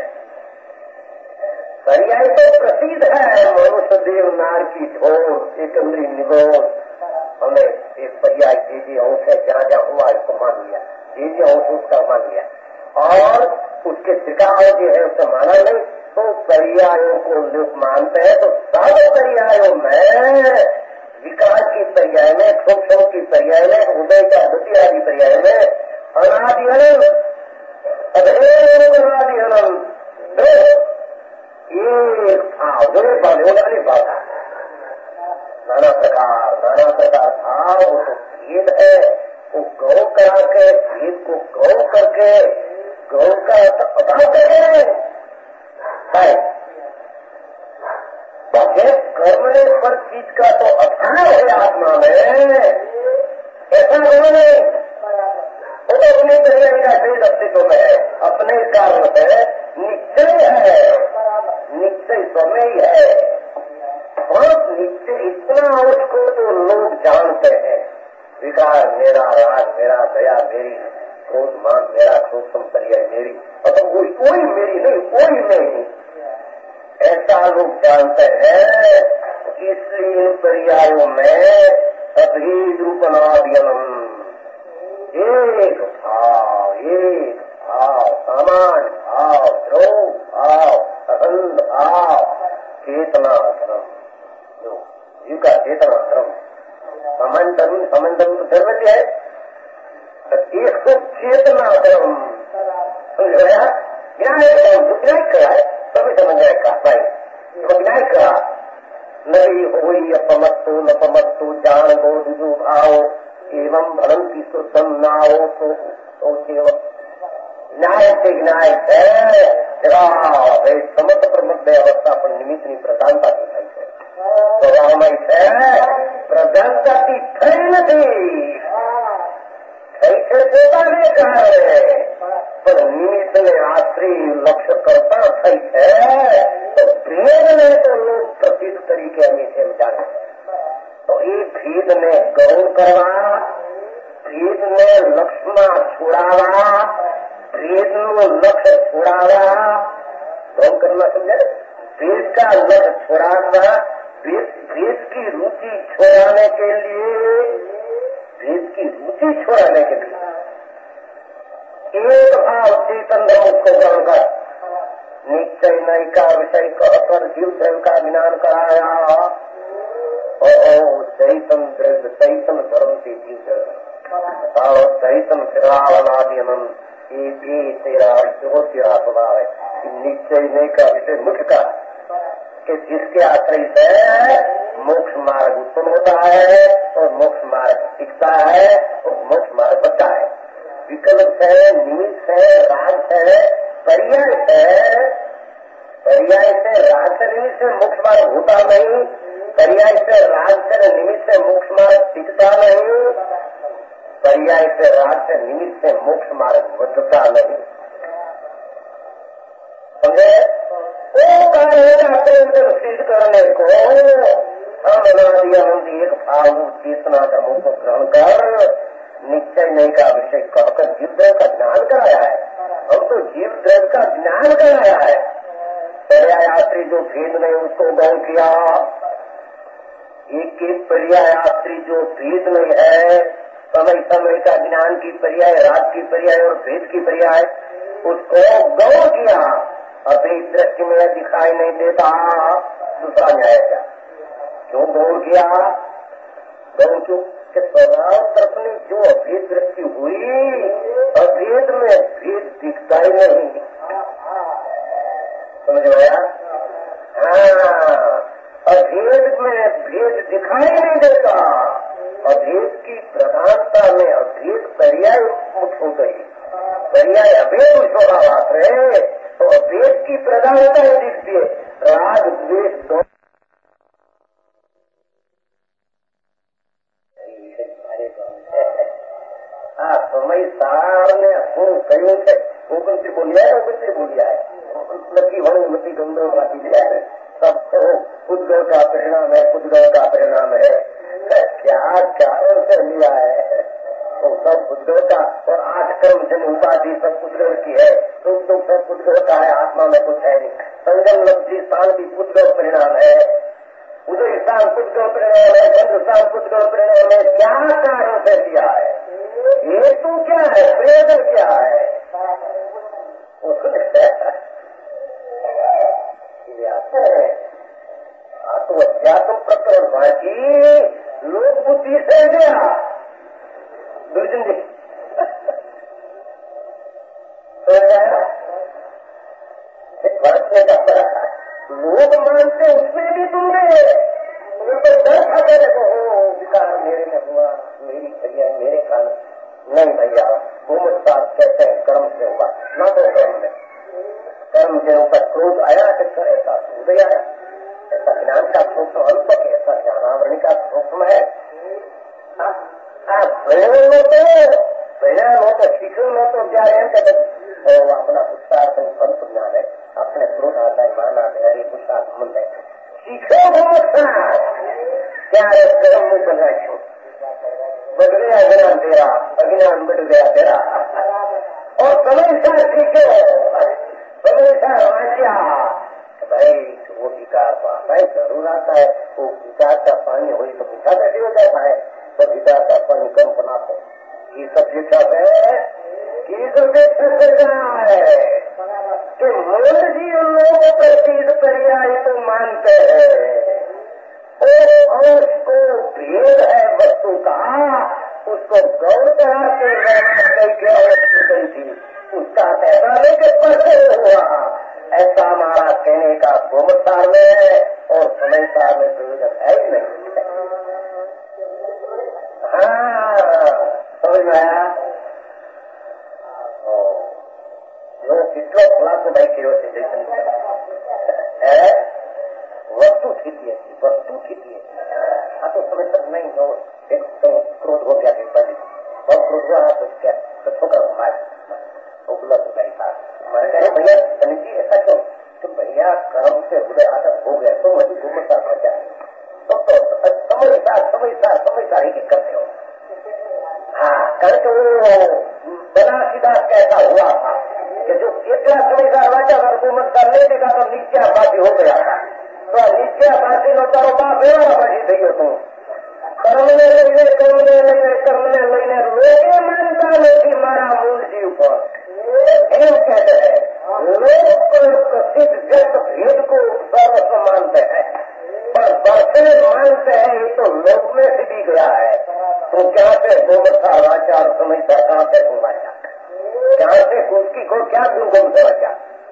पर्याय तो प्रसिद्ध है। मनुष्य देव नार की झोर एक निगोर हमें एक पर्याय जे जे अंश है जहाँ जहाँ हुआ इसको मान लिया, जे जे अंश उसका मान लिया और उसके त्रिकाल जो है उसका माना नहीं। तो पर्यायों को लोग मानते हैं तो सब पर्यायों में विकार की पर्याय में, क्षोभ की पर्याय में, उदय का द्वितीय आदि पर्याय में अनादि अनंत अधेर अनादि अनंत एक भाव दो बाधे वाली बाधा नाना प्रकार नाना प्रकार भाव वो तो भेद है, वो गौ करा के भेद को गौ करके गौ का अभाव करके है। बाकी कर्म पर चीज का तो अभाव है आत्मा में, ऐसा नहीं। वो तो अपने तरीके का भेद अस्तित्व में है, अपने कारण है, निश्चय है, निश्चय समय है। और निश्चय इतना उसको तो लोग जानते हैं, विकार मेरा, राग मेरा, दया मेरी, क्रोध मान मेरा, क्रोध संपर्य मेरी, मतलब वो कोई मेरी नहीं, कोई नहीं, ऐसा लोग जानते हैं। इसलिए इन पर्यायों में अभेद रूपनादियम एक भाव, एक भाव, सामान्य भाव, ध्रुव भाव, अखंड भाव, चेतना धर्म, जो जीव का चेतना धर्म, सामान्य धर्म, सामान्य धर्म तो धर्म है, एक तो चेतना धर्म समझ गया। न्याय न्याय करा है, सभी समझ जाएगा भाई, तो न्याय करा नहीं होई अपमत्तो न पमत्तो जान गो दुजो भाव एवं भरंती शुद्धम नाओ तो, तो केवल न्याय से न्याय है। समस्त प्रमद अवस्था पर निमित्त प्रधानता की થઈ છે, સ્વભાવમય છે, પ્રધાનતાથી થઈ નથી, થઈ છે પોતાને કારણે, પણ નિમિત્તને આશ્રી લક્ષ્ય કરતા થઈ છે, તો ભેદને તો લોક પ્રસિદ્ધ તરીકે અમે એમ જાણે, તો એ ભેદને ગૌણ કરવા, ભેદને લક્ષ્યમાં છોડાવા, भेद लक्ष्य छोड़ाना, गौण करना समझे, भेद का लक्ष्य छोड़ाना, भेद की रुचि छोड़ाने के लिए, भेद की रुचि छोड़ाने के लिए एक भाव चेतन धर्म को ग्रहण कर निश्चय नई का विषय कहकर जीव धर्म का ज्ञान कराया। और चैतन द्रव्य चैतन धर्म से जीव और चैतन फिरावनादि अनंत ये तेरा जो तेरा स्वभाव है, निश्चय नहीं का विषय मुख्य का कि जिसके आश्रय से मोक्ष मार्ग उत्पन्न होता है और मोक्ष मार्ग टिकता है और मोक्ष मार्ग बचता है। विकल्प है, निमित्त है, राग है, पर्याय है। पर्याय से राग से निमित्त से मोक्ष मार्ग होता नहीं, पर्याय से राग से निमित्त से मोक्ष मार्ग टिकता नहीं, पर्याय से राग से निमित्त से मोक्ष मार्ग बचता नहीं। समझे? वो कार्य का प्रेम सिद्ध करने को हम अनादि एक भाव चेतना धर्मों को ग्रहण कर निश्चय नहीं का विषय कहकर जीव द्रव्य का ज्ञान कराया है। हम तो जीव द्रव्य का ज्ञान कराया है। पर्यायात्री जो भेद नहीं उसको गौण किया, एक एक पर्यायात्री जो भेद नहीं है, समय समय का ज्ञान की पर्याय, रात की पर्याय और भेद की पर्याय, उसको गौण किया। अभी दृष्टि में दिखाई नहीं देता, दूसरा न्याय क्या, क्यों गौण किया? गौण क्यों कि स्वभाव तरफ में जो अभेद दृष्टि हुई, अभेद में भेद दिखता ही नहीं। समझ आया? हाँ, अभेद में भेद दिखाई नहीं देता। अभेद की प्रधानता में अभेद पर्याय मुक्त हो गई, पर्याय अभेद स्वभाव है, तो अभेद की प्रधानता ही दिखती है। राग द्वेष दो आ समय सार ने હું કહ્યું છે ઓગણત્રીસ બોલ્યા ઓગણત્રીસ બોલ્યા है नक्की होने मती गंदो बाती दिया है। सबको उद्गव का परिणाम है, उद्गव का परिणाम है, क्या कारण से लिया है तो सब उद्गव का। और आठ कर्म जन उपाधि सब उद्गव की है, तो तो सब उद्गव का है, आत्मा में कुछ है नहीं। संगम लब्धि स्थान भी उद्गव परिणाम है, उदय स्थान उद्गव परिणाम है, बंध स्थान उद्गव परिणाम है। क्या कारण से दिया है, हेतु क्या है, प्रयोजन क्या है? तो अध्यात्म प्रकरण बाकी लोग बुद्धि से गया दुर्जन जी मानने का फर्क है। लोग मानते उसमें भी तुमने वो तो डर था मेरे को, हो विकार मेरे में हुआ, मेरी भैया मेरे कारण नहीं भैया। मोहम्मद साहब कहते हैं कर्म से हुआ ना, तो कर्म में कर्म के ऊपर क्रोध आया तो ऐसा उदय आया। ऐसा ज्ञान का सूक्ष्म अल्प है, ऐसा ज्ञानावरण का सूक्ष्म है। प्रेरण में तो प्रेरण हो तो शिक्षण में तो क्या है तो अपना पुरुषार्थ संत ज्ञान है, अपने क्रोध आता है, मान आते हरी पुरुषार्थ मन है। सीखो क्या है कर्म में बना छो बढ़ गया ज्ञान तेरा, अज्ञान बढ़ गया तेरा। और समय सार सीखो, समय सार वांचा भाई वो विकार तो आता है, जरूर आता है। वो विकार का पानी हो तो मीठा कैसे हो जाता है, तो विकार का पानी कम बनाते हैं। ये सब शिक्षा है कि है कि मूल जीवन लोग प्रसिद्ध पर्याय तो मानते हैं और उसको भेद है वस्तु का, उसको गौर करा के वस्तु थी उसका ऐसा नहीं कि परसे हुआ। ऐसा हमारा कहने का गोमसार में है और समयसार में प्रयोजन है ही नहीं। हाँ समझ में आया। लोग कितना खुला तो भाई की ओर से है वस्तु स्थिति है, वस्तु स्थिति है। हाँ तो समय तक नहीं हो, एक तो क्रोध हो गया बहुत क्रोध हुआ तो क्या तो ठोकर मार उपलब्ध नहीं था। हमारे कहे भैया जी ऐसा क्यों, तो भैया कर्म से हृदय आदत हो गया तो वही गुमता पड़ जाए तो समझदार समझदार समझदार ही करते हो। हाँ करके वो बना सीधा कैसा हुआ था कि जो इतना समझदार वाचा अगर गुमत कर नहीं देगा तो नित्या बाती हो गया था। तो नित्या बाती नो तारो बाप एवा बाजी થઈ ગયો તું કર્મને લઈને કર્મને લઈને કર્મને લઈને લોકે માનતા નથી મારા મૂળ જીવ પર એમ કહેते हैं। लोग को प्रसिद्ध व्यक्त भेद को सर्वस्व मानते हैं पर बरसे मानते हैं ये तो लोक में से भी गया है। तो क्या से गोमता वाचार समझता कहाँ से गुमाचा, क्या से उसकी को क्या गुण गुम से बचा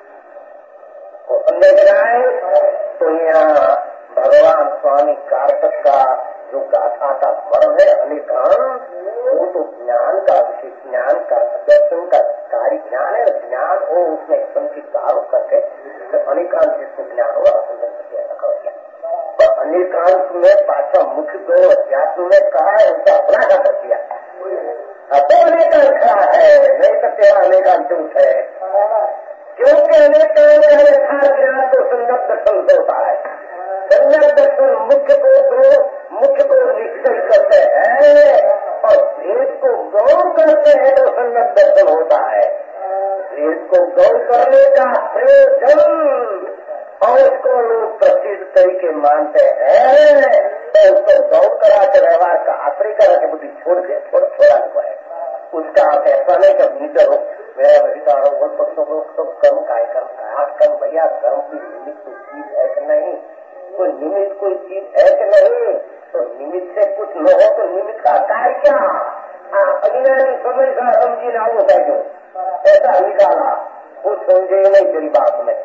को संदेह कराए। तो यहाँ भगवान स्वामी कार्तिक का जो गाथा का वर्म है अनेकान, वो तो ज्ञान का विशेष ज्ञान का दर्शन का कार्य ज्ञान है। ज्ञान हो उसमें संकीकार करके तो अनेकांत जिसको ज्ञान हुआ रखा गया। अनेकांत में पाछा मुख्य दो अध्यात्म में कहा है उनका अपना का कर दिया। अब तो अनेकांत खड़ा है, नहीं तो तेरा अनेकांत झूठ है, क्योंकि अनेकांत का यथार्थ ज्ञान तो संगत दर्शन होता है। संगत दर्शन मुख्य को दो मुख्य को निश्चय करते हैं और भेद को गौर करते हैं तो संगत दर्शन होता है। भेद को गौर करने का प्रयोजन और उसको लोग प्रसिद्ध तरीके मानते हैं तो उसको गौर करा के व्यवहार का आश्रय करा के बुद्धि छोड़ के छोड़ छोड़ा हुआ है। उसका ऐसा नहीं कि नीचे हो मेरा अधिकार हो तो कर्म का कर्म का कर्म भैया कर्म की निमित्त कोई चीज है कि नहीं, कोई निमित्त कोई चीज है कि नहीं, तो निमित्त से कुछ न हो तो निमित्त का कार्य क्या। अज्ञानी समझदार समझी ना हो सके ऐसा निकाला वो समझे नहीं तेरी बात में,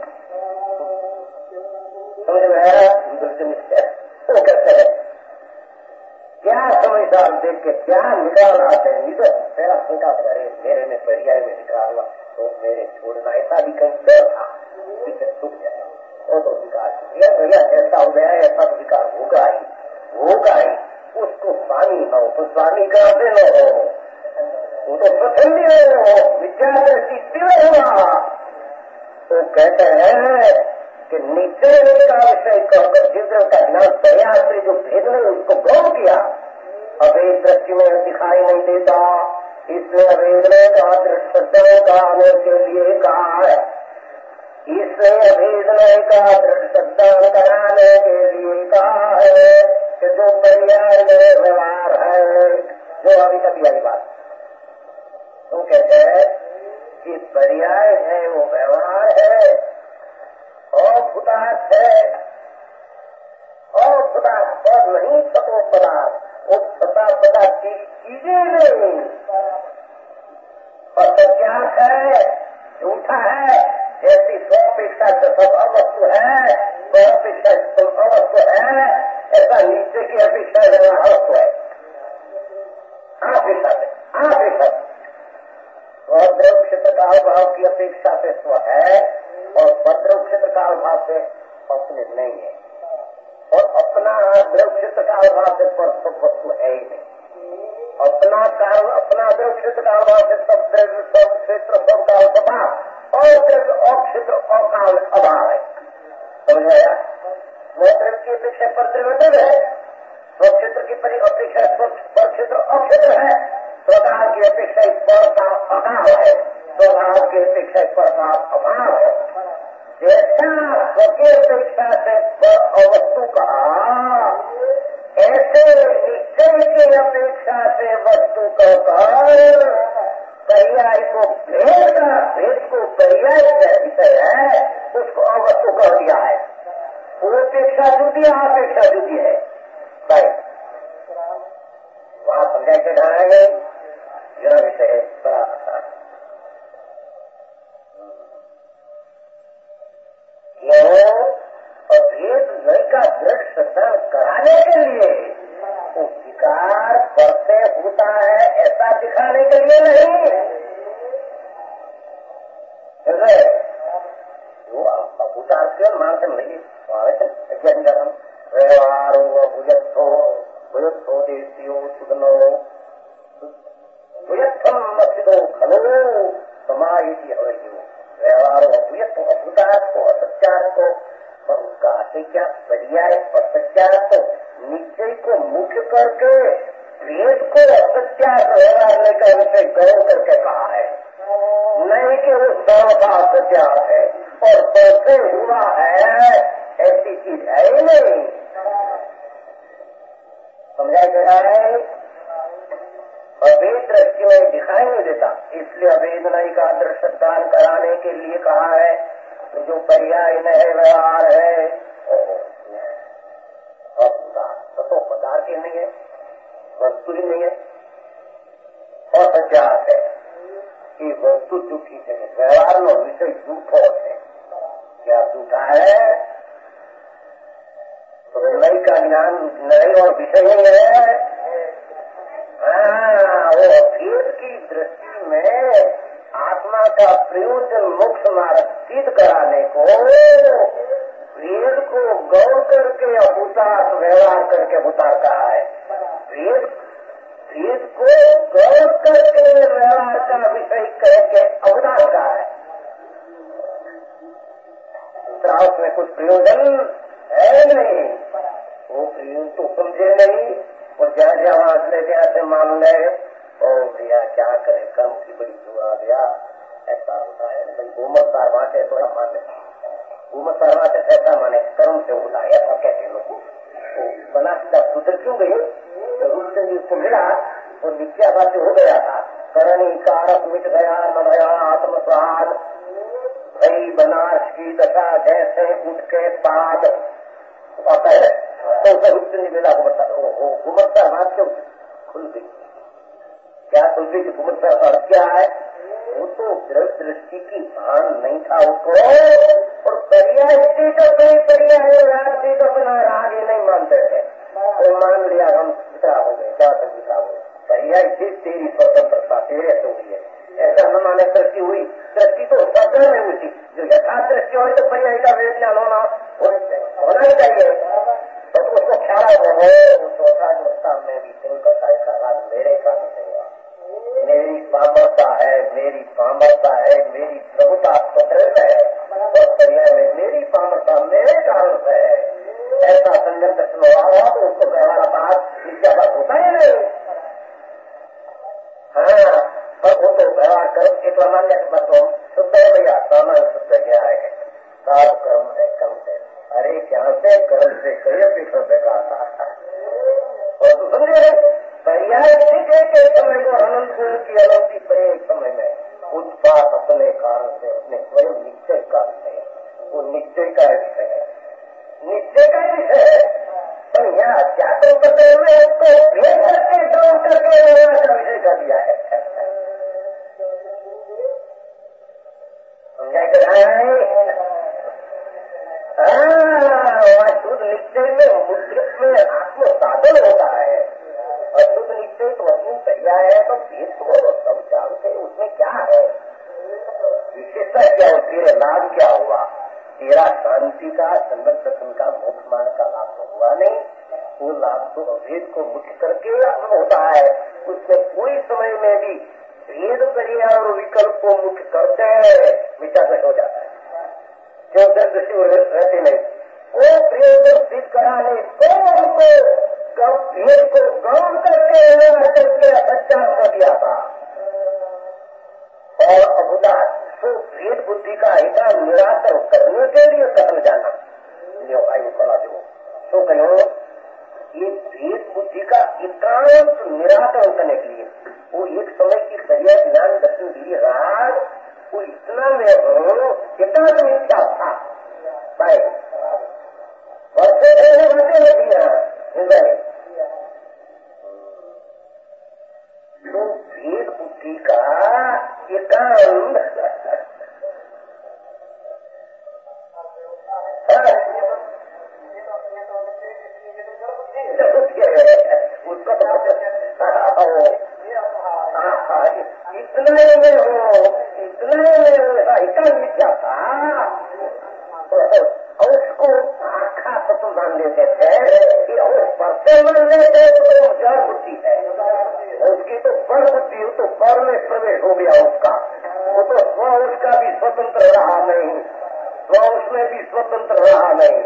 समझ में आया। वो कहते हैं क्या समझदार देख के क्या निकाल आते हैं। तो तेरा छोटा करे मेरे में पर्याय में निकालना तो मेरे छोड़ना ऐसा भी कहीं डर था सुख जाए वो तो विकार भैया ऐसा हो गया ऐसा तो विकार होगा ही होगा ही। उसको पानी न हो तो स्वामी कहाँ से न हो, वो तो प्रथम भी हो विद्या तीव्र हुआ। तो कहते हैं कि निश्चय का विषय कहकर जिस का ज्ञान प्रयास से जो भेद ने उसको गौर किया अभेद दृष्टि में दिखाई नहीं देता, इसलिए अभेदने का दृष्टि का आने के लिए कहा है। इसलिए अभेदने का दृष्टि कराने के लिए कहा है कि जो पर्याय में व्यवहार है जो अभी कभी आई बात तो कहते हैं कि पर्याय है वो व्यवहार है और पदार्थ है और पदार्थ और नहीं सतो पदार्थ वो सता पदार्थ की चीजें नहीं और सत्यार्थ है झूठा है जैसी स्वापेक्षा से सब अवस्तु है, स्वापेक्षा से सब अवस्तु है, ऐसा नीचे की अपेक्षा से अवस्तु है। अपेक्षा से अपेक्षा स्वद्रव क्षेत्र का अभाव की अपेक्षा से स्व है और स्वद्रव क्षेत्र का अभाव से अपने नहीं है, और अपना द्रव क्षेत्र का अभाव से सब वस्तु है ही नहीं। अपना काल अपना द्रव क्षेत्र का अभाव से सब द्रव्य सब क्षेत्र सब काल अभाव और द्रव्य अक्षेत्र अकाल अभाव है। समझ आया? स्वद्रव की अपेक्षा पर द्रव्य है, स्वक्षेत्र की परि अपेक्षा पर क्षेत्र अक्षेत्र है, स्वकाल की अपेक्षा पर का अभाव है, स्वभाव की अपेक्षा पर का अभाव है। जैसा स्व की अपेक्षा से अवस्तु का, ऐसे निश्चय की अपेक्षा से वस्तु का पर्याय को भेद का भेद को पर्याय विषय है, उसको अवस्तु कर दिया है। वो अपेक्षा जुदी है, अपेक्षा जुदी है भाई, वहां समझा के ढाएंगे यह विषय बड़ा आसान। अभेद नई का दृढ़ श्रद्धा कराने के लिए वो विकार बढ़ते होता है ऐसा दिखाने के लिए नहीं, वो अभूतार के मानते नहीं व्यवहारो भुजत्थो भुजत्थो देशियो सुगनो भुजत्थम मसिदो खलो समाहिति हवयो। व्यवहारो अभुयत्थो अभूतार्थो असत्यार्थो उसका अपेक्षा पर्याय और सत्यार्थ निश्चय को मुख्य करके वेद को असत्यार्थ व्यवहार का विषय गौर करके कहा है, नहीं कि वो सर्वथा असत्यार्थ है और कैसे हुआ है ऐसी चीज है ही नहीं। समझा गया है? अभेद दृष्टि में दिखाई नहीं देता, इसलिए अभेद नहीं का दृश्यदान कराने के लिए कहा है। तो जो पर्याय न है व्यवहार है तो पदार्थ ही नहीं है, वस्तु ही नहीं है, और सत्यार्थ है कि वस्तु झूठी है, व्यवहार में विषय झूठो है। क्या झूठा है? तो नई का ज्ञान नई और विषय नहीं है। हाँ, वो अभेद की दृष्टि में आत्मा का प्रयोजन मोक्ष मार्ग सिद्ध कराने को वेद को गौर करके अभूतार्थ व्यवहार करके भूतार कहा है। वेद वेद को गौर करके व्यवहार का विषय करके अवतार कहा है। दूसरा उसमें कुछ प्रयोजन है नहीं, वो प्रयोजन तो समझे नहीं, और जहाँ जहाँ असले जहाँ से मान ले और भैया क्या करे, कर्म की बड़ी जुआ भैया ऐसा होता है। भाई घूमत सारवा से थोड़ा मान ले, घूमत सारवा से ऐसा माने कर्म से होता है ऐसा कहते हैं लोग। बना जब सुधर क्यों गई तो रूपचंद उसको मिला और नित्या बात हो गया था, करणी कारक मिट गया न गया आत्मस्वाद, भई बनाश की दशा जैसे उठ के पाद आता है। तो उसे रूपचंद मिला घूमत सारवा क्यों खुल गई, क्या खुल गई? घूमत सारवा क्या है? वो तो दृष्टि की भान नहीं था उसको, और पर्याय से तो कोई पर्याय राग से तो अपना राग ही नहीं मानते थे, तो मान लिया हम पिता हो गए, क्या तक पिता हो गए, पर्याय से तेरी स्वतंत्रता तेरे से हुई है, ऐसा न माने दृष्टि हुई। दृष्टि तो सदन में हुई थी, जो यथार्थ दृष्टि हो तो पर्याय का विज्ञान होना होना ही चाहिए। तो उसको ख्याल हो में भी दिल का राग मेरे का नहीं हुआ, मेरी सामर्थ्य है, मेरी सामर्थ्य है, मेरी प्रभुता स्वतंत्र है, और पर्याय में मेरी सामर्थ्य मेरे कारण से है, ऐसा संयम दर्शन हुआ तो उसको व्यवहार बात विद्यापात होता ही नहीं। हाँ, पर वो तो व्यवहार करो एक मान्य तो शुद्ध है भैया, सामान शुद्ध क्या है, साफ कर्म है कर्म से, अरे क्या से कर्म से कई पीछों से कहा था, और तो समझे पर्याय ठीक है कि समय को अनंत गुण की अनंती पर एक समय में उत्पाद अपने कारण से अपने स्वयं निश्चय का विषय है, वो निश्चय का विषय है, निश्चय का विषय है। पर यहाँ अध्यात्म पत्र में उसको भेद करके गौर करके व्यवहार का विषय कर दिया है। समझा कर रहा है बढ़िया है तो भेद को सब जानते, उसमें क्या है विशेषता, क्या हो, तेरे लाभ क्या हुआ? तेरा शांति का, संगत दर्शन का, मोक्ष मार्ग का लाभ तो हुआ नहीं। वो लाभ तो अभेद को मुख्य करके होता है। उसमें कोई समय में भी भेद करिए और विकल्प को मुख्य करते हैं, मिटापट हो जाता है। क्यों दृष्टि रहते नहीं, वो प्रयोजन सिद्ध करा नहीं तो उनको भेद को गौण करके करके बच्चा कर दिया था। और अबुदा तो भेद बुद्धि का एका निराकरण करने के लिए कथन जाना लियो आयु कला जो तो कहो, ये भेद बुद्धि का एकांत निराकरण करने के लिए वो एक समय की सरिया ज्ञान दर्शन गिरी राज वो इतना में हो एकांत मिथ्या था भाई वर्षे बढ़ते लगी तो भेद बुद्धि का एकांत उसको इतने में हो इतने में ऐसा मिथ्या था और उसको आखा तो मान लेते थे कि परसे मान लेते तो जड़ बुद्धि है उसकी, तो पर बुद्धि तो पर में प्रवेश हो गया उसका, वो तो स्व उसका भी स्वतंत्र रहा नहीं, स्व उसमें भी स्वतंत्र रहा नहीं,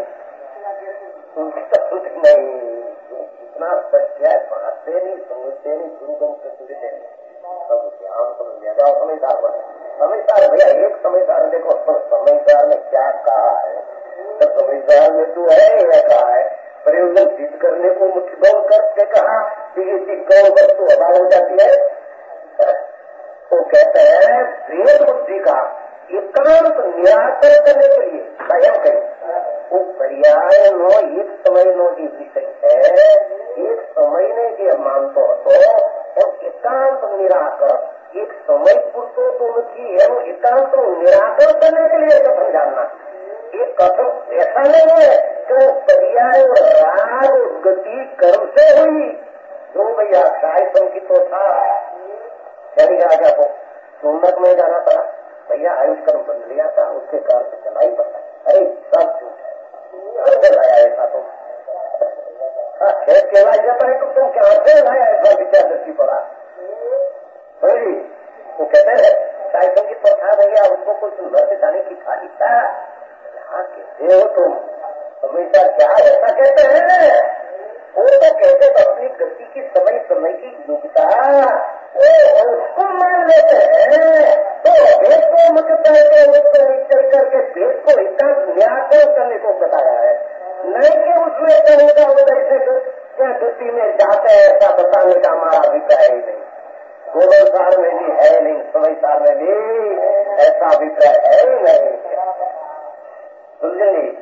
कुछ नहीं। इतना सत्य है, पढ़ते नहीं, समझते नहीं, गुरु गम से सुनते नहीं, सब ध्यान समझ लिया जाओ। समझदार बने, समझदार भैया एक समझदार देखो, समझदार ने क्या कहा है, तो समझदार में तो है यह कहा है प्रयोजन सिद्ध करने को मुख्य गौण करके कहा कि ये गौण वस्तु अदा हो जाती है। तो कहते हैं भेद बुद्धि का एकांत निराकरण करने के लिए स्वयं करें वो पर्याय नो एक समय नो की विषय है, एक समय ने के मानतो तो और एकांत निराकरण एक समय पुरुषों तो उनकी है वो एकांत निराकरण करने के लिए कथन जानना। ये कथन ऐसा नहीं है कि पर्याय राग गति कर्म से हुई, जो भैया साय संकित तो था यानी राजा को सोमनाथ में जाना पड़ा, भैया आयुष कर्म बंद लिया था, उसके कारण से चला ही पड़ा। अरे सब झूठ है, लाया ऐसा तो खेत कहलाया जाता है, तो तुम क्या से लाया ऐसा विचार दृष्टि पड़ा भाई। वो कहते हैं साय संकित तो था भैया, उसको कोई सुंदर से जाने की खाली था, कहते हो तुम हमेशा क्या ऐसा कहते हैं, वो तो कहते अपनी गति की समय समय की योग्यता वो उसको मान लेते हैं। तो भेद को मुझे करके उसको निश्चय करके भेद को एकांत निराकरण करने को बताया है, नहीं कि उसमें कहेगा उधर से क्या गति में जाते हैं ऐसा बताने का हमारा अभिप्राय ही नहीं। गोबर सार में भी है नहीं, समय सार में भी ऐसा अभिप्राय है ही नहीं। समझेंगे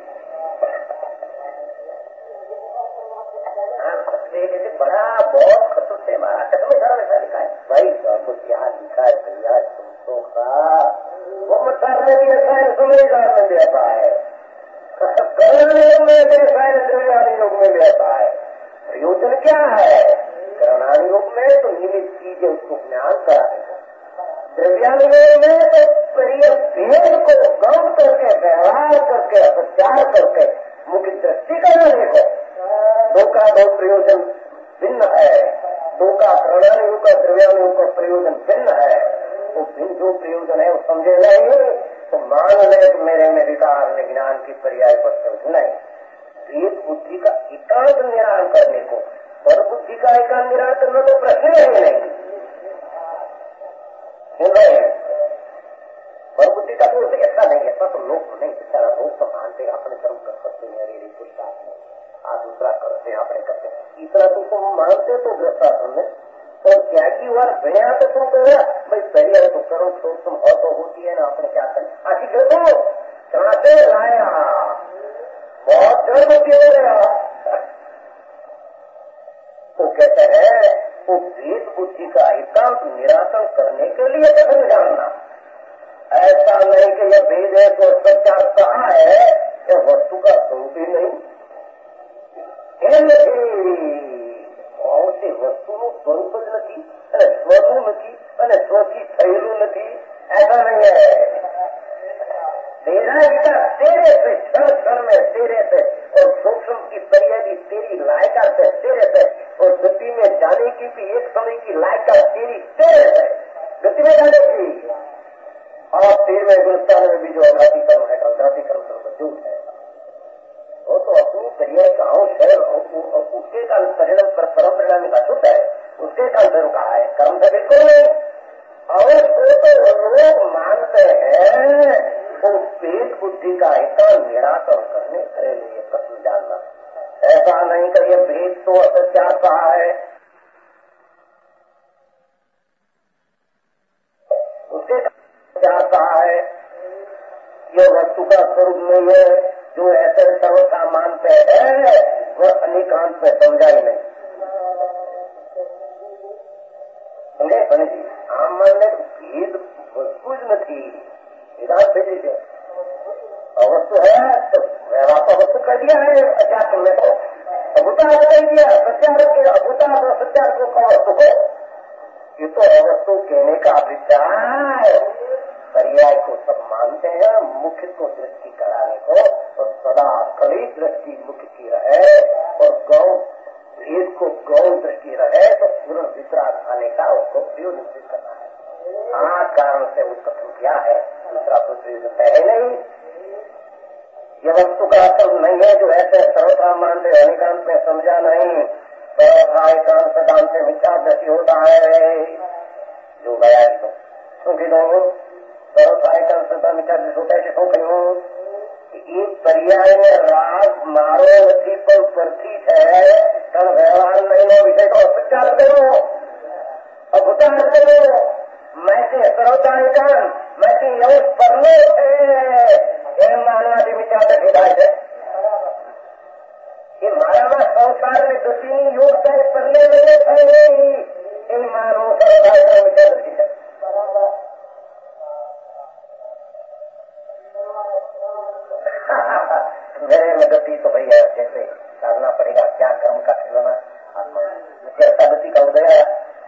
बड़ा बहुत खतुर से मारा कदम सारा वैसा लिखा है भाई, कुछ यहाँ लिखा है भैया तुमको का वो मसार में भी ऐसा है, समझदार में भी ऐसा है, करुणायोग में भी ऐसा है, द्रव्यानि योग में भी ऐसा है। प्रयोजन क्या है? करुणानि योग में तो निमित्त चीजें उसको ज्ञान कराने को, द्रव्यानि योग में तो प्रिय भेद को गौण करके व्यवहार करके प्रचार करके मुख्य दृष्टि कराने को। दो का दो प्रयोजन भिन्न है, दो का प्रणाली का द्रव्यालयों का प्रयोजन भिन्न है, वो भिन्न जो प्रयोजन है वो समझे नहीं तो मान ले मेरे में विकार में ज्ञान की पर्याय पर समझ नहीं। भेद बुद्धि का एकांत निराकरण करने को पर बुद्धि का एकांत निराकरण करना तो प्रश्न ही नहीं, पर बुद्धि का तो ऐसा नहीं, ऐसा तो लोग नहीं, बेचारा लोग तो मानते अपने कर्म कर सकते हैं, अरे पुरुषार्थ में आ दूसरा करते हैं अपने करते हैं, इतना तो तुम मानते तो गृहस्थाश्रम में और त्यागी हुआ भैया तो तुम कहो भाई सही है तो करो, तो तुम हो तो होती है ना, अपने क्या करें आखिर देखो चढ़ाते लाया बहुत जड़ बुद्धि हो गया। तो कहते हैं वो भेद बुद्धि का एकांत निराकरण करने के लिए कथन जानना, ऐसा नहीं कि यह भेद है तो सच्चा कहा है, यह वस्तु का स्वरूप ही नहीं। તે વસ્તુનું સ્વરૂપ જ નથી અને સ્વનું નથી અને સ્વથી થયેલું નથી. ऐसा नहीं है. तेरा विकास तेरे से क्षण क्षण में तेरे से और सूक्ष्म की तैयारी तेरी लायका से तेरे से और गति में जाने की भी एक समय की लायका तेरी तेरे से गति में जाने की. और तेरहवें गुणस्थान में भी जो अवराधिकरण है अवराधिकरण जो है वो तो अपनी क्रिया का अंश है. उसके का परिणाम पर परम परिणामी का शुद्ध है. उसके का अंतर कहा है कर्म से बिल्कुल नहीं. और उसको तो लोग मानते हैं वो भेद बुद्धि का एकांत निराकरण करने के लिए प्रश्न जानना. ऐसा नहीं कि ये भेद तो असत्यात कहा है. उसके क्या कहा है ये वस्तु का स्वरूप नहीं है. जो ऐसे सर्वथा मानते हैं वह अनेकांत में समझा ही नहीं. समझे समझ आम मानने भेद वस्तु ज नहीं वेदांत भेजी है. वस्तु है तो व्यवहार को वस्तु कर दिया है. अध्यात्म में तो अभूता कर दिया. सत्यार्थ के अभूता और सत्यार्थ को वस्तु को ये तो अवस्तु कहने का अभिप्राय पर्याय को सब मानते हैं. मुख्य को दृष्टि कराने को तो सदा कली दृष्टि मुख्य की रहे और गौ भेद को गौ दृष्टि रहे तो पूर्ण वितराग आने का उसको प्रिय निश्चित करना है. आज कारण से वो कथन क्या है दूसरा पृथ्वी है नहीं. ये वस्तु का असर नहीं है जो ऐसे सर्वथा मानते अनेकांत में समझा नहीं. एकांत सदांत से विचार दृष्टि होता है जो गया तो क्योंकि लोग सर्वथा एकांत सदांत विचार दृष्टि होता है. क्यों कहूँ एक पर्याय में राग मारो નથી પણ પરથી છે પણ વ્યવહાર નહીં નો વિષય તો અસત્યાર કર્યો અભૂતાર કર્યો. मैं सर्वथा एकांत मैं એવું પરલો છે એમ માનવાથી વિચાર દૃષ્ટિ થાય છે. ये मारामा संसार में गति योगता है परले वेले થાય એ માનવું सर्वथा एकांत विचार दृष्टि है. मेरे में गति तो भैया जैसे साधना पड़ेगा क्या कर्म का खिलाना आत्मा जैसा गति का हो गया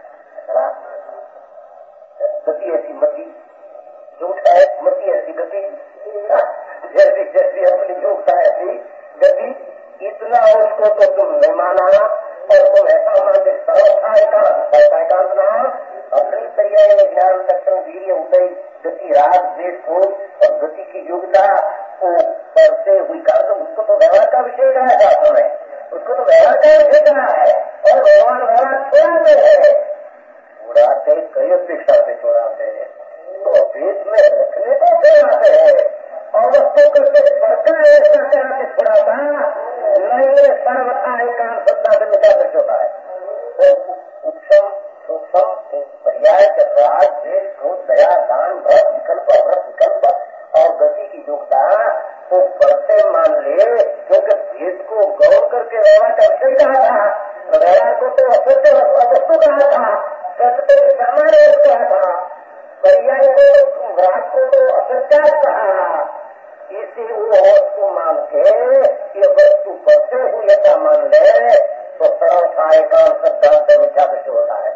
गति ऐसी मति झूठ है मति ऐसी गति जैसी जैसी अपनी झूठ है ऐसी गति. इतना उसको तो तुम नहीं माना और तुम ऐसा मानते सर्वथा एकांत सर्वथा एकांत ना अपनी तैयारी में ज्ञान दर्शन वीर्य उदय गति राग द्वेष क्रोध और गति की योग्यता को करते हुई कर तो उसको तो व्यवहार का विषय रहा है शास्त्र में. उसको तो व्यवहार का विषय रहा है और भगवान व्यवहार छोड़ाते हैं. छोड़ाते कई अपेक्षा से छोड़ाते हैं तो भेद में रखने को छोड़ाते हैं और उसको करके सरकार ऐसा कराते छोड़ाता नहीं. सर्वथा एकांत सत्ता से मिटा से होता है. उत्तम सूक्ष्म पर्याय के राग द्वेष क्रोध दया दान व्रत विकल्प व्रत विकल्प और गति की योग्यता को परसे मान ले क्योंकि भेद को गौर करके व्यवहार का विषय कहा था. व्यवहार को तो असत्य वस्तु कहा था. सत्य सामान्य कहा था. पर्याय को राग को तो असत्यात कहा. इसी वो वस्तु मान के ये वस्तु परसे हुई ऐसा मान ले तो सर्वथा एकांत सिद्धांत से मिथ्या दृष्टि होता है.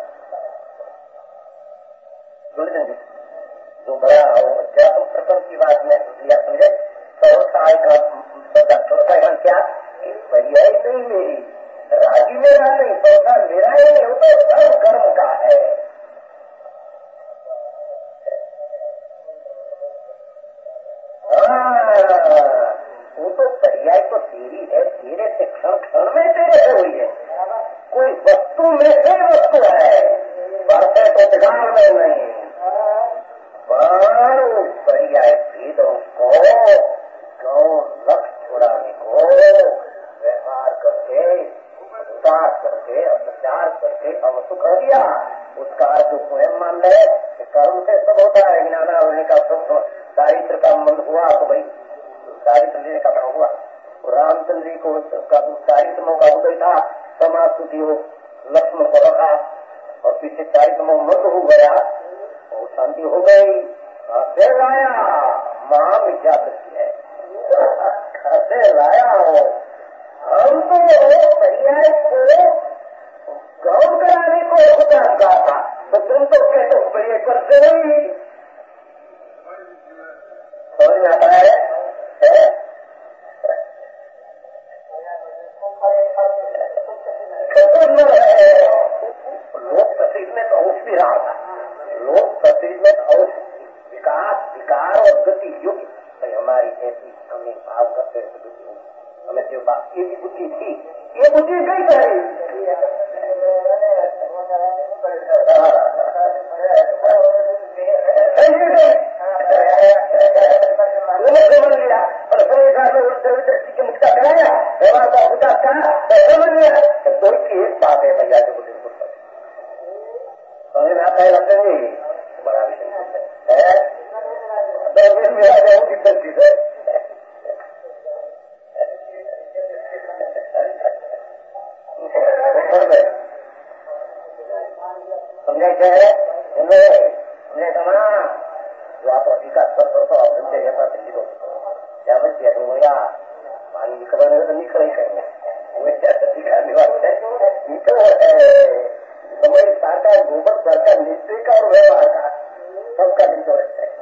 जो बड़ा हो अध्यात्म प्रकरण की बात में लिया समझे. सर्वथा एकांत सर्वथा एकांत क्या पर्याय नहीं मेरी राजी मेरा नहीं संसार मेरा ही नहीं. वो तो सब कर्म का है. वो तो पर्याय तो तेरी है. तेरे से क्षण क्षण में तेरे से हुई है. कोई वस्तु में से वस्तु है परसे तो बिगाड़ में नहीं. पर पर्याय भेद उसको गौण लक्ष्य छुड़ाने को व्यवहार करके उतार करके अत्याचार करके अवस्तु कर दिया. उसका अर्थ स्वयं मान ले कि कर्म से सब होता है. ज्ञाना होने का दारिद्र का मन हुआ तो भाई दारिद्र लेने का काम हुआ. रामचंद्र जी को दारिद्र मोह का उदय था समाप्त थी वो लक्ष्मण को रखा और पीछे दारिद्र मोह मत हो गया और शांति हो गई. कैसे लाया महा मिथ्या दृष्टि है. कैसे लाया हो हम तो पर्याय को गौर कराने को खुदा कहा था, तो तुम तो कहते हो बड़े करते नहीं। समझ में आता है? लोक प्रसिद्ध में तो औष भी रहा था, लोक प्रसिद्ध में तो औष विकास विकार और गति युग भाई हमारी ऐसी हमें भाव करते हुए हमें जो बात ये भी बुद्धि थी, ये बुद्धि गई सारी। समझ लिया और दृष्टि के मुक्ता कराया, व्यवहार का विकास करा, समझ लिया। तो एक बात है भैया जो बुद्धि समझ में आता है, लगता है बड़ा विषय है। मेरा जाऊँ की दृष्टि से समझे क्या है इनमें कमा जो आप अधिकार कर सकते हो धंधे ऐसा दिल्ली को क्या बच्चे या पानी निकल तो निकल ही करेंगे अधिकार निवास है निकल हमारी सरकार गोबर सरकार निश्चय का और व्यवहार का सबका इंश्योरेंस है।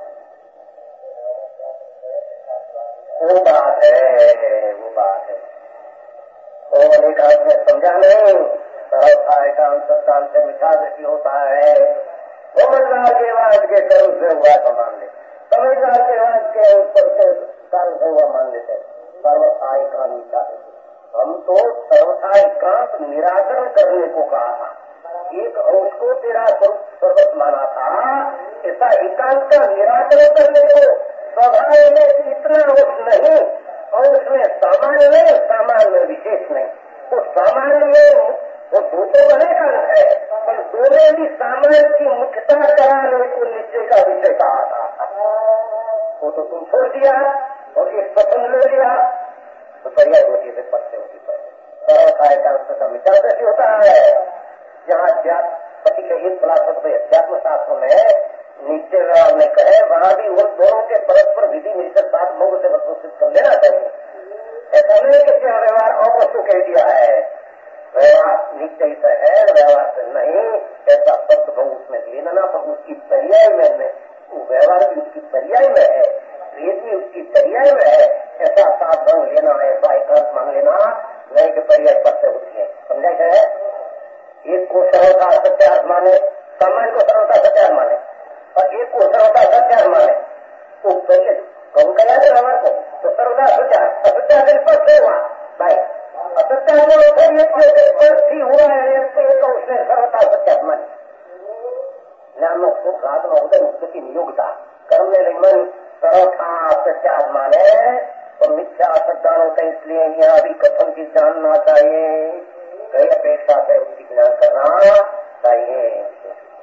वो बात है वो बात है और एक आपने समझा नहीं सरल था एकांत सत्तांत से मिठा दृष्टि होता है। समझदार के बाद के कर्म से हुआ तो मान ले, समझदार के बाद के ऊपर से कर्म से हुआ मान लेते सर्वथा एकांत मीठा। हम तो सर्वथा एकांत निराकरण करने को कहा था, एक अंश को तेरा सर्वत माना था, ऐसा एकांत का निराकरण करने को स्वभाव में इतना अंश नहीं और उसमें सामान्य नहीं सामान्य विशेष नहीं। तो सामान्य में वो दो तो बनेगा है पर दोनों भी सामान्य की मुख्यता कराने को निश्चय का विषय कहा था, वो तो तुम छोड़ दिया और एक पसंद ले लिया तो पर्याय होती है पत्ते होती है का विचार कैसे होता है। जहाँ पति के हित फिलासफ अध्यात्म शास्त्र में नीचे ने कहे वहाँ भी उन दोनों के परस्पर विधि निश्चित बात लोगों से प्रस्तुत कर लेना चाहिए। ऐसा नहीं कि व्यवहार अवस्तु कह दिया है, व्यवहार निश्चय से है व्यवहार से नहीं, ऐसा शब्द बहु उसमें लेना पर उसकी पर्याय में व्यवहार भी उसकी पर्याय में है, वेद भी उसकी पर्याय में है, ऐसा सात ढंग लेना ऐसा एकांत मान लेना नहीं कि पर्याय पत्ते होती है। समझा है? एक को सरलता सत्यार्थ माने, सामान्य को सरलता सत्यार्थ माने और एक को सरलता सत्यार्थ माने तो पर्याय कौन कहा है हमारे को तो सर्वदा सत्यार्थ असत्यार्थ स्पष्ट है वहाँ भाई असत्यार्थ ही हुआ है तो उसने सर्वता सत्यार्थ माने नाम सुख आत्मा उदय मुक्ति नियोगता कर्म में मन सर्वथा सत्यार्थ माने और मिथ्या सज्ञान होता है। इसलिए यहाँ अभी कथन की जानना चाहिए, कई अपेक्षा से उसकी ज्ञान करना चाहिए।